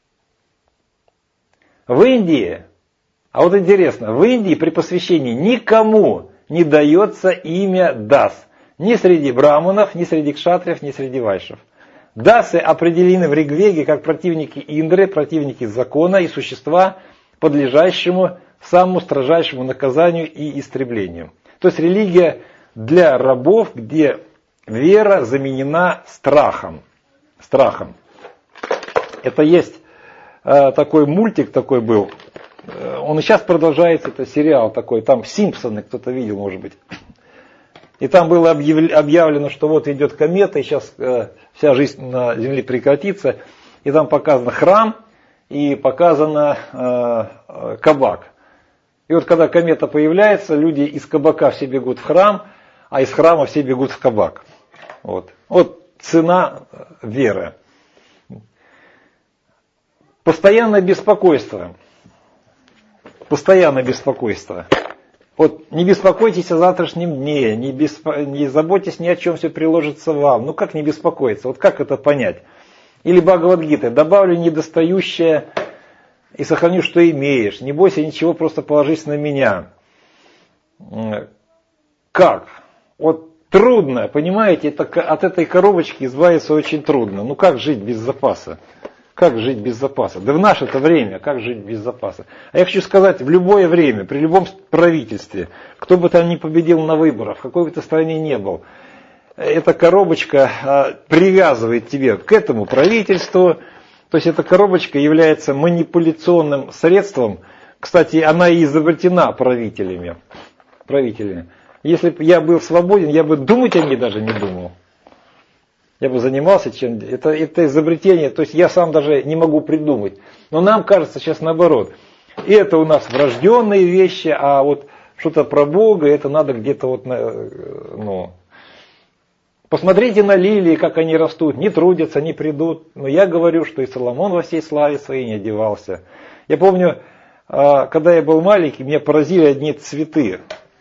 В Индии, а вот интересно, в Индии при посвящении никому не дается имя Дас. Ни среди браманов, ни среди кшатриев, ни среди вайшев. Дасы определены в Ригведе как противники Индры, противники закона и существа, подлежащему самому строжайшему наказанию и истреблению. То есть религия для рабов, где вера заменена страхом. Страхом. Это есть э, такой мультик такой был. он и сейчас продолжается, это сериал такой, там «Симпсоны» кто-то видел, может быть. И там было объявлено, что вот идет комета, и сейчас вся жизнь на Земле прекратится. И там показан храм, и показано э, кабак. И вот когда комета появляется, люди из кабака все бегут в храм, а из храма все бегут в кабак. Вот, вот цена веры. Постоянное беспокойство. Постоянное беспокойство. Вот не беспокойтесь о завтрашнем дне, не, беспо... не заботьтесь ни о чем, все приложится вам. Ну как не беспокоиться? Вот как это понять? Или Бхагавад-гита: добавлю недостающее и сохраню, что имеешь. Не бойся ничего, просто положись на меня. Как? Вот трудно, понимаете, это, от этой коробочки избавиться очень трудно. Ну как жить без запаса? Как жить без запаса? Да в наше-то время, как жить без запаса? А я хочу сказать, в любое время, при любом правительстве, кто бы там ни победил на выборах, в какой бы ты стране ни был, эта коробочка а, привязывает тебя к этому правительству. То есть эта коробочка является манипуляционным средством. Кстати, она и изобретена правителями. правителями. Если бы я был свободен, я бы думать о ней даже не думал. Я бы занимался чем. Это, это изобретение, то есть я сам даже не могу придумать. Но нам кажется сейчас наоборот. И это у нас врожденные вещи, а вот что-то про Бога, это надо где-то вот, ну... Посмотрите на лилии, как они растут, не трудятся, не придут. Но я говорю, что и Соломон во всей славе своей не одевался. Я помню, когда я был маленький, меня поразили одни цветы.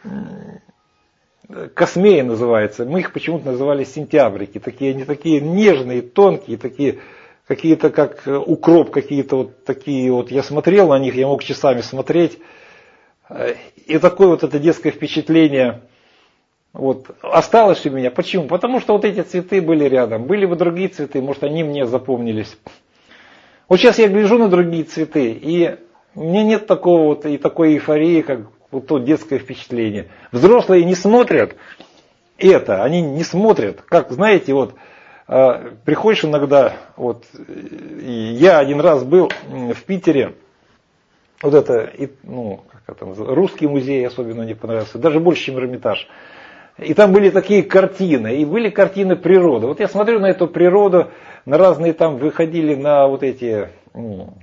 Космеи называется. Мы их почему-то называли сентябрики. Такие, они такие нежные, тонкие, такие, какие-то как укроп, какие-то вот такие вот. Я смотрел на них, я мог часами смотреть. И такое вот это детское впечатление вот осталось у меня. Почему? Потому что вот эти цветы были рядом. Были бы другие цветы, может, они мне запомнились. Вот сейчас я гляжу на другие цветы, и у меня нет такого вот и такой эйфории, как вот то детское впечатление. Взрослые не смотрят это, они не смотрят. Как, знаете, вот э, приходишь иногда, вот я один раз был в Питере, вот это, и, ну, как это называется, русский музей особенно мне понравился, даже больше, чем Эрмитаж. И там были такие картины, и были картины природы. Вот я смотрю на эту природу, на разные там выходили на вот эти ну,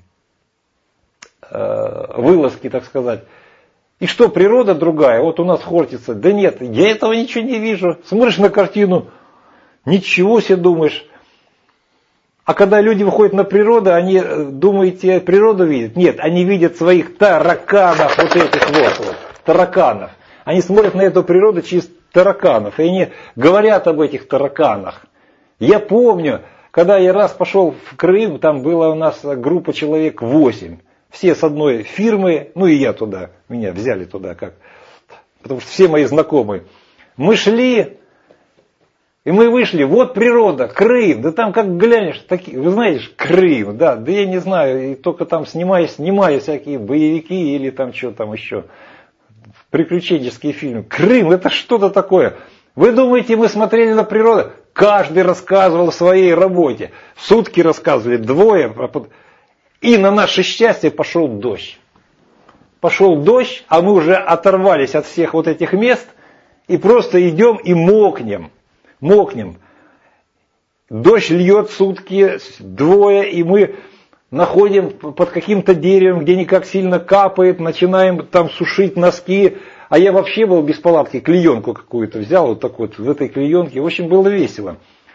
э, вылазки, так сказать. И что, природа другая? Вот у нас Хортица. Да нет, я этого ничего не вижу. Смотришь на картину, ничего себе думаешь. А когда люди выходят на природу, они, думаете, природу видят? Нет, они видят своих тараканов, вот этих вот, вот тараканов. Они смотрят на эту природу через тараканов, и они говорят об этих тараканах. Я помню, когда я раз пошел в Крым, там была у нас группа человек восемь. Все с одной фирмы, ну и я туда, меня взяли туда, как, потому что все мои знакомые. Мы шли, и мы вышли, вот природа, Крым, да там как глянешь, такие, вы знаете, Крым, да, да я не знаю, и только там снимаю, снимаю всякие боевики или там что там еще. Приключенческие фильмы. Крым, это что-то такое. Вы думаете, мы смотрели на природу? Каждый рассказывал о своей работе. Сутки рассказывали, двое. И на наше счастье пошел дождь. Пошел дождь, а мы уже оторвались от всех вот этих мест и просто идем и мокнем. Мокнем. Дождь льет сутки, двое, и мы находим под каким-то деревом, где не как сильно капает, начинаем там сушить носки. А я вообще был без палатки, клеенку какую-то взял, вот так вот, в этой клеенке. В общем, было весело.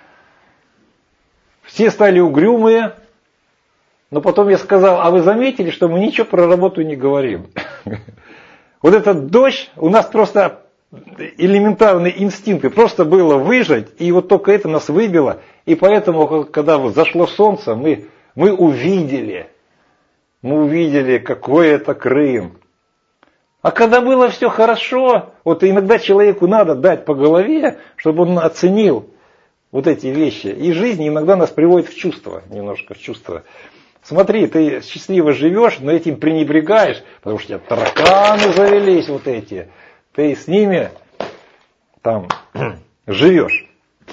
Все стали угрюмые, но потом я сказал, а вы заметили, что мы ничего про работу не говорим? Вот этот дождь, у нас просто элементарные инстинкты, просто было выжать, и вот только это нас выбило. И поэтому, когда вот зашло солнце, мы... Мы увидели, мы увидели, какой это Крым. А когда было все хорошо, вот иногда человеку надо дать по голове, чтобы он оценил вот эти вещи. И жизнь иногда нас приводит в чувство, немножко в чувство. Смотри, ты счастливо живешь, но этим пренебрегаешь, потому что у тебя тараканы завелись вот эти. Ты с ними там живешь.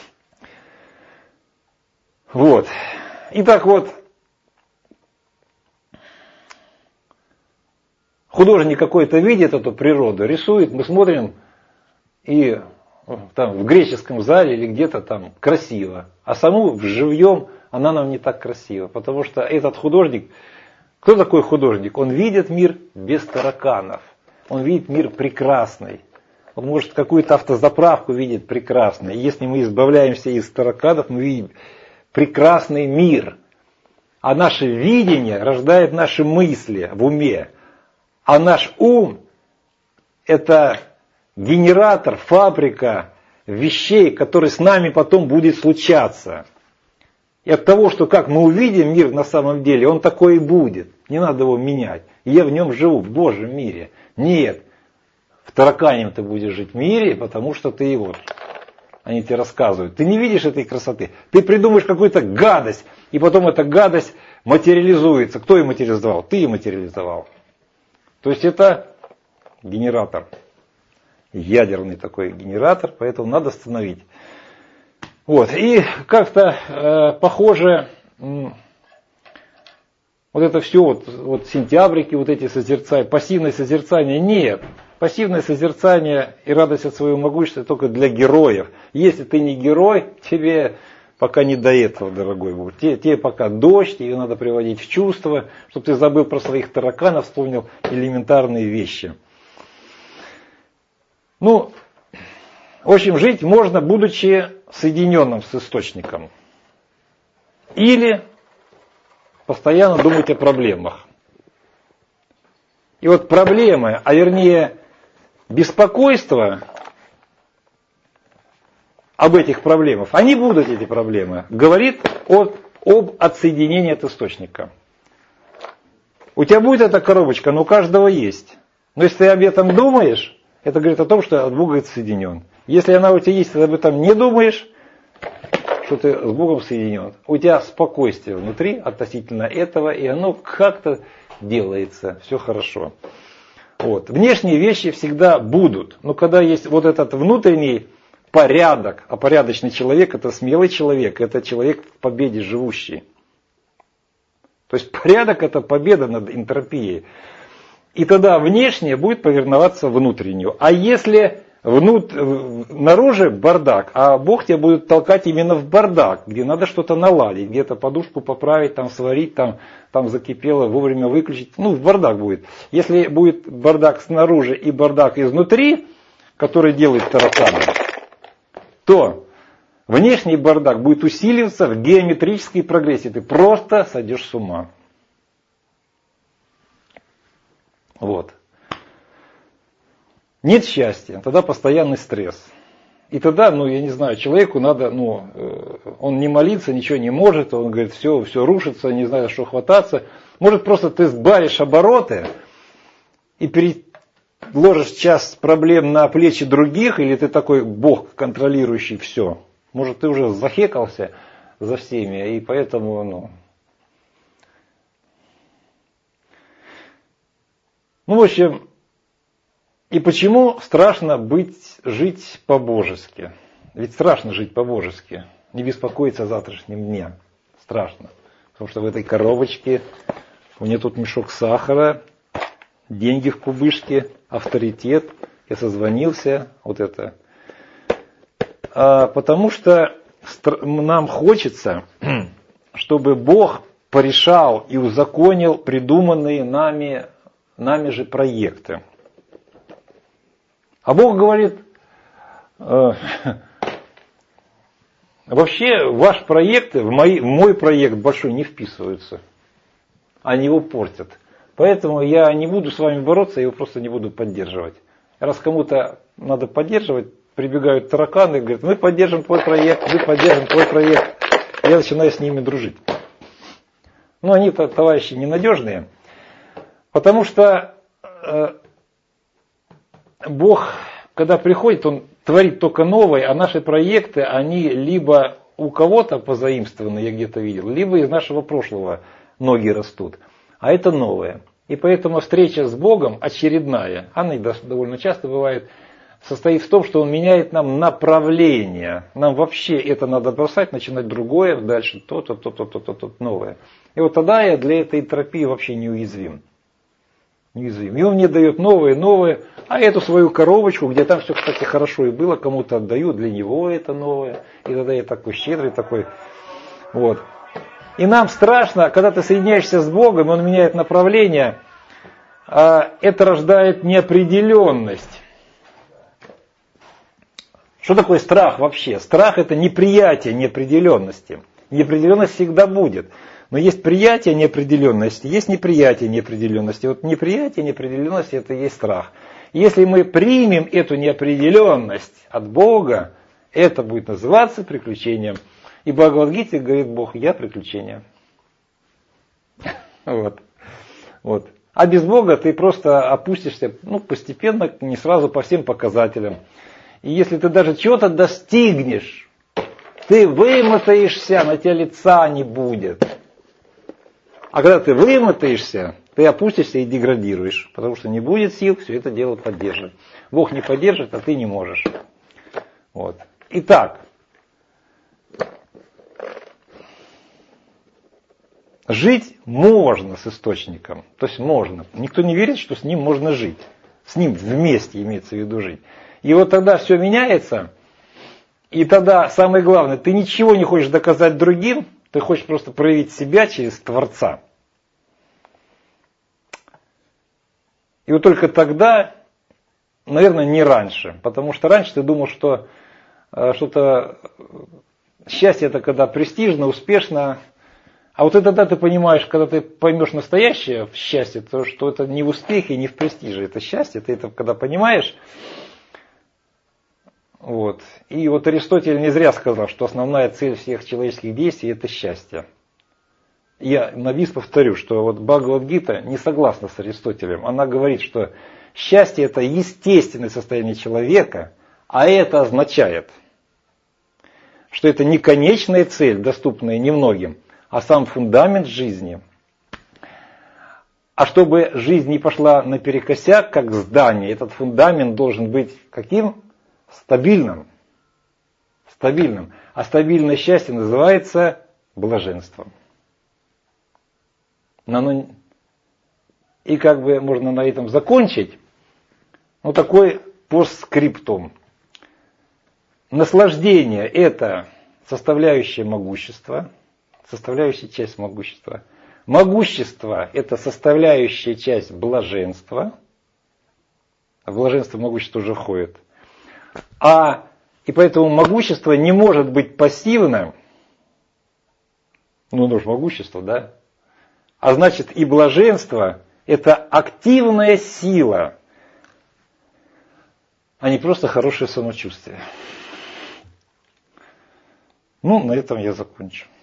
Вот. Итак, вот. художник какой-то видит эту природу, рисует, мы смотрим, и там в греческом зале или где-то там красиво, а саму в живьем она нам не так красива, потому что этот художник, кто такой художник? Он видит мир без тараканов, он видит мир прекрасный, он может какую-то автозаправку видеть прекрасной. Если мы избавляемся из тараканов, мы видим прекрасный мир, а наше видение рождает наши мысли в уме, а наш ум это генератор, фабрика вещей, которые с нами потом будет случаться. И от того, что как мы увидим мир на самом деле, он такой и будет. Не надо его менять. И я в нем живу, в Божьем мире. Нет, в тараканем ты будешь жить в мире, потому что ты его. Они тебе рассказывают. Ты не видишь этой красоты. Ты придумаешь какую-то гадость, и потом эта гадость материализуется. Кто ее материализовал? Ты ее материализовал. То есть это генератор. Ядерный такой генератор, поэтому надо остановить. Вот. И как-то э, похоже, э, вот это все, вот, вот сентябрики, вот эти созерцания, пассивное созерцание, нет. Пассивное созерцание и радость от своего могущества только для героев. Если ты не герой, тебе пока не до этого, дорогой будет. Тебе, тебе пока дождь, ее надо приводить в чувство, чтобы ты забыл про своих тараканов, вспомнил элементарные вещи. Ну, в общем, жить можно, будучи соединенным с источником. Или постоянно думать о проблемах. И вот проблемы, а вернее беспокойство об этих проблемах, они будут, эти проблемы, говорит о, об отсоединении от источника. У тебя будет эта коробочка, но у каждого есть. Но если ты об этом думаешь, это говорит о том, что от Бога соединен. Если она у тебя есть, ты об этом не думаешь, что ты с Богом соединен. У тебя спокойствие внутри относительно этого, и оно как-то делается, все хорошо. Вот. Внешние вещи всегда будут, но когда есть вот этот внутренний порядок, а порядочный человек это смелый человек, это человек в победе живущий. То есть порядок это победа над энтропией. И тогда внешнее будет повиноваться внутреннюю. А если внут... наружу бардак, а Бог тебя будет толкать именно в бардак, где надо что-то наладить, где-то подушку поправить, там сварить, там, там закипело, вовремя выключить. Ну, в бардак будет. Если будет бардак снаружи и бардак изнутри, который делает тараканы, то внешний бардак будет усиливаться в геометрической прогрессии. Ты просто сойдешь с ума. Вот. Нет счастья, тогда постоянный стресс. И тогда, ну, я не знаю, человеку надо, ну, он не молиться, ничего не может, он говорит, все, все рушится, не знаю, что хвататься. Может, просто ты сбавишь обороты и переложишь часть проблем на плечи других, или ты такой Бог, контролирующий все. Может, ты уже захекался за всеми, и поэтому, ну... Ну, в общем, и почему страшно быть, жить по-божески? Ведь страшно жить по-божески, не беспокоиться о завтрашнем дне. Страшно. Потому что в этой коробочке у меня тут мешок сахара, деньги в кубышке, авторитет. Я созвонился, вот это. А, потому что нам хочется, чтобы Бог порешал и узаконил придуманные нами нами же проекты. А Бог говорит, э, вообще ваш проект в, мои, в мой проект большой не вписываются. Они его портят. Поэтому я не буду с вами бороться, я его просто не буду поддерживать. Раз кому-то надо поддерживать, прибегают тараканы и говорят, мы поддержим твой проект, мы поддержим твой проект. Я начинаю с ними дружить. Но они-то товарищи ненадежные. Потому что э, Бог, когда приходит, Он творит только новое, а наши проекты, они либо у кого-то позаимствованы, я где-то видел, либо из нашего прошлого ноги растут. А это новое. И поэтому встреча с Богом очередная, она довольно часто бывает, состоит в том, что Он меняет нам направление. Нам вообще это надо бросать, начинать другое, дальше то-то, то-то, то-то, то-то новое. И вот тогда я для этой энтропии вообще неуязвим. Неуязвим. И он мне дает новое, новое, а эту свою коробочку, где там все, кстати, хорошо и было, кому-то отдаю, для него это новое. И тогда я такой щедрый, такой. Вот. И нам страшно, когда ты соединяешься с Богом, Он меняет направление, это рождает неопределенность. Что такое страх вообще? Страх — это неприятие неопределенности. Неопределенность всегда будет. Но есть приятие неопределенности, есть неприятие неопределенности. Вот неприятие неопределенности — это и есть страх. Если мы примем эту неопределенность от Бога, это будет называться приключением. И в Бхагавад-гите говорит Бог: я приключение. Вот. Вот. А без Бога ты просто опустишься, ну, постепенно, не сразу по всем показателям. И если ты даже чего-то достигнешь, ты вымотаешься, на тебя лица не будет. А когда ты вымотаешься, ты опустишься и деградируешь, потому что не будет сил все это дело поддерживать. Бог не поддержит, а ты не можешь. Вот. Итак, жить можно с источником, то есть можно. Никто не верит, что с ним можно жить. С ним вместе имеется в виду жить. И вот тогда все меняется, и тогда самое главное, ты ничего не хочешь доказать другим, ты хочешь просто проявить себя через Творца. И вот только тогда, наверное, не раньше, потому что раньше ты думал, что что-то счастье — это когда престижно, успешно. А вот это тогда ты понимаешь, когда ты поймешь настоящее счастье, то что это не в успехе, не в престиже, это счастье, ты это когда понимаешь. Вот. И вот Аристотель не зря сказал, что основная цель всех человеческих действий — это счастье. Я на бис повторю, что вот Бхагавад-гита не согласна с Аристотелем. Она говорит, что счастье — это естественное состояние человека, а это означает, что это не конечная цель, доступная немногим, а сам фундамент жизни. А чтобы жизнь не пошла наперекосяк, как здание, этот фундамент должен быть каким? Стабильным. Стабильным. А стабильное счастье называется блаженством. Но, и как бы можно на этом закончить. Ну, такой постскриптум. Наслаждение — это составляющая могущества, составляющая часть могущества. Могущество — это составляющая часть блаженства. В блаженство могущество уже входит. А, и поэтому могущество не может быть пассивным. Ну, оно же могущество, да? А значит, и блаженство — это активная сила, а не просто хорошее самочувствие. Ну, на этом я закончу.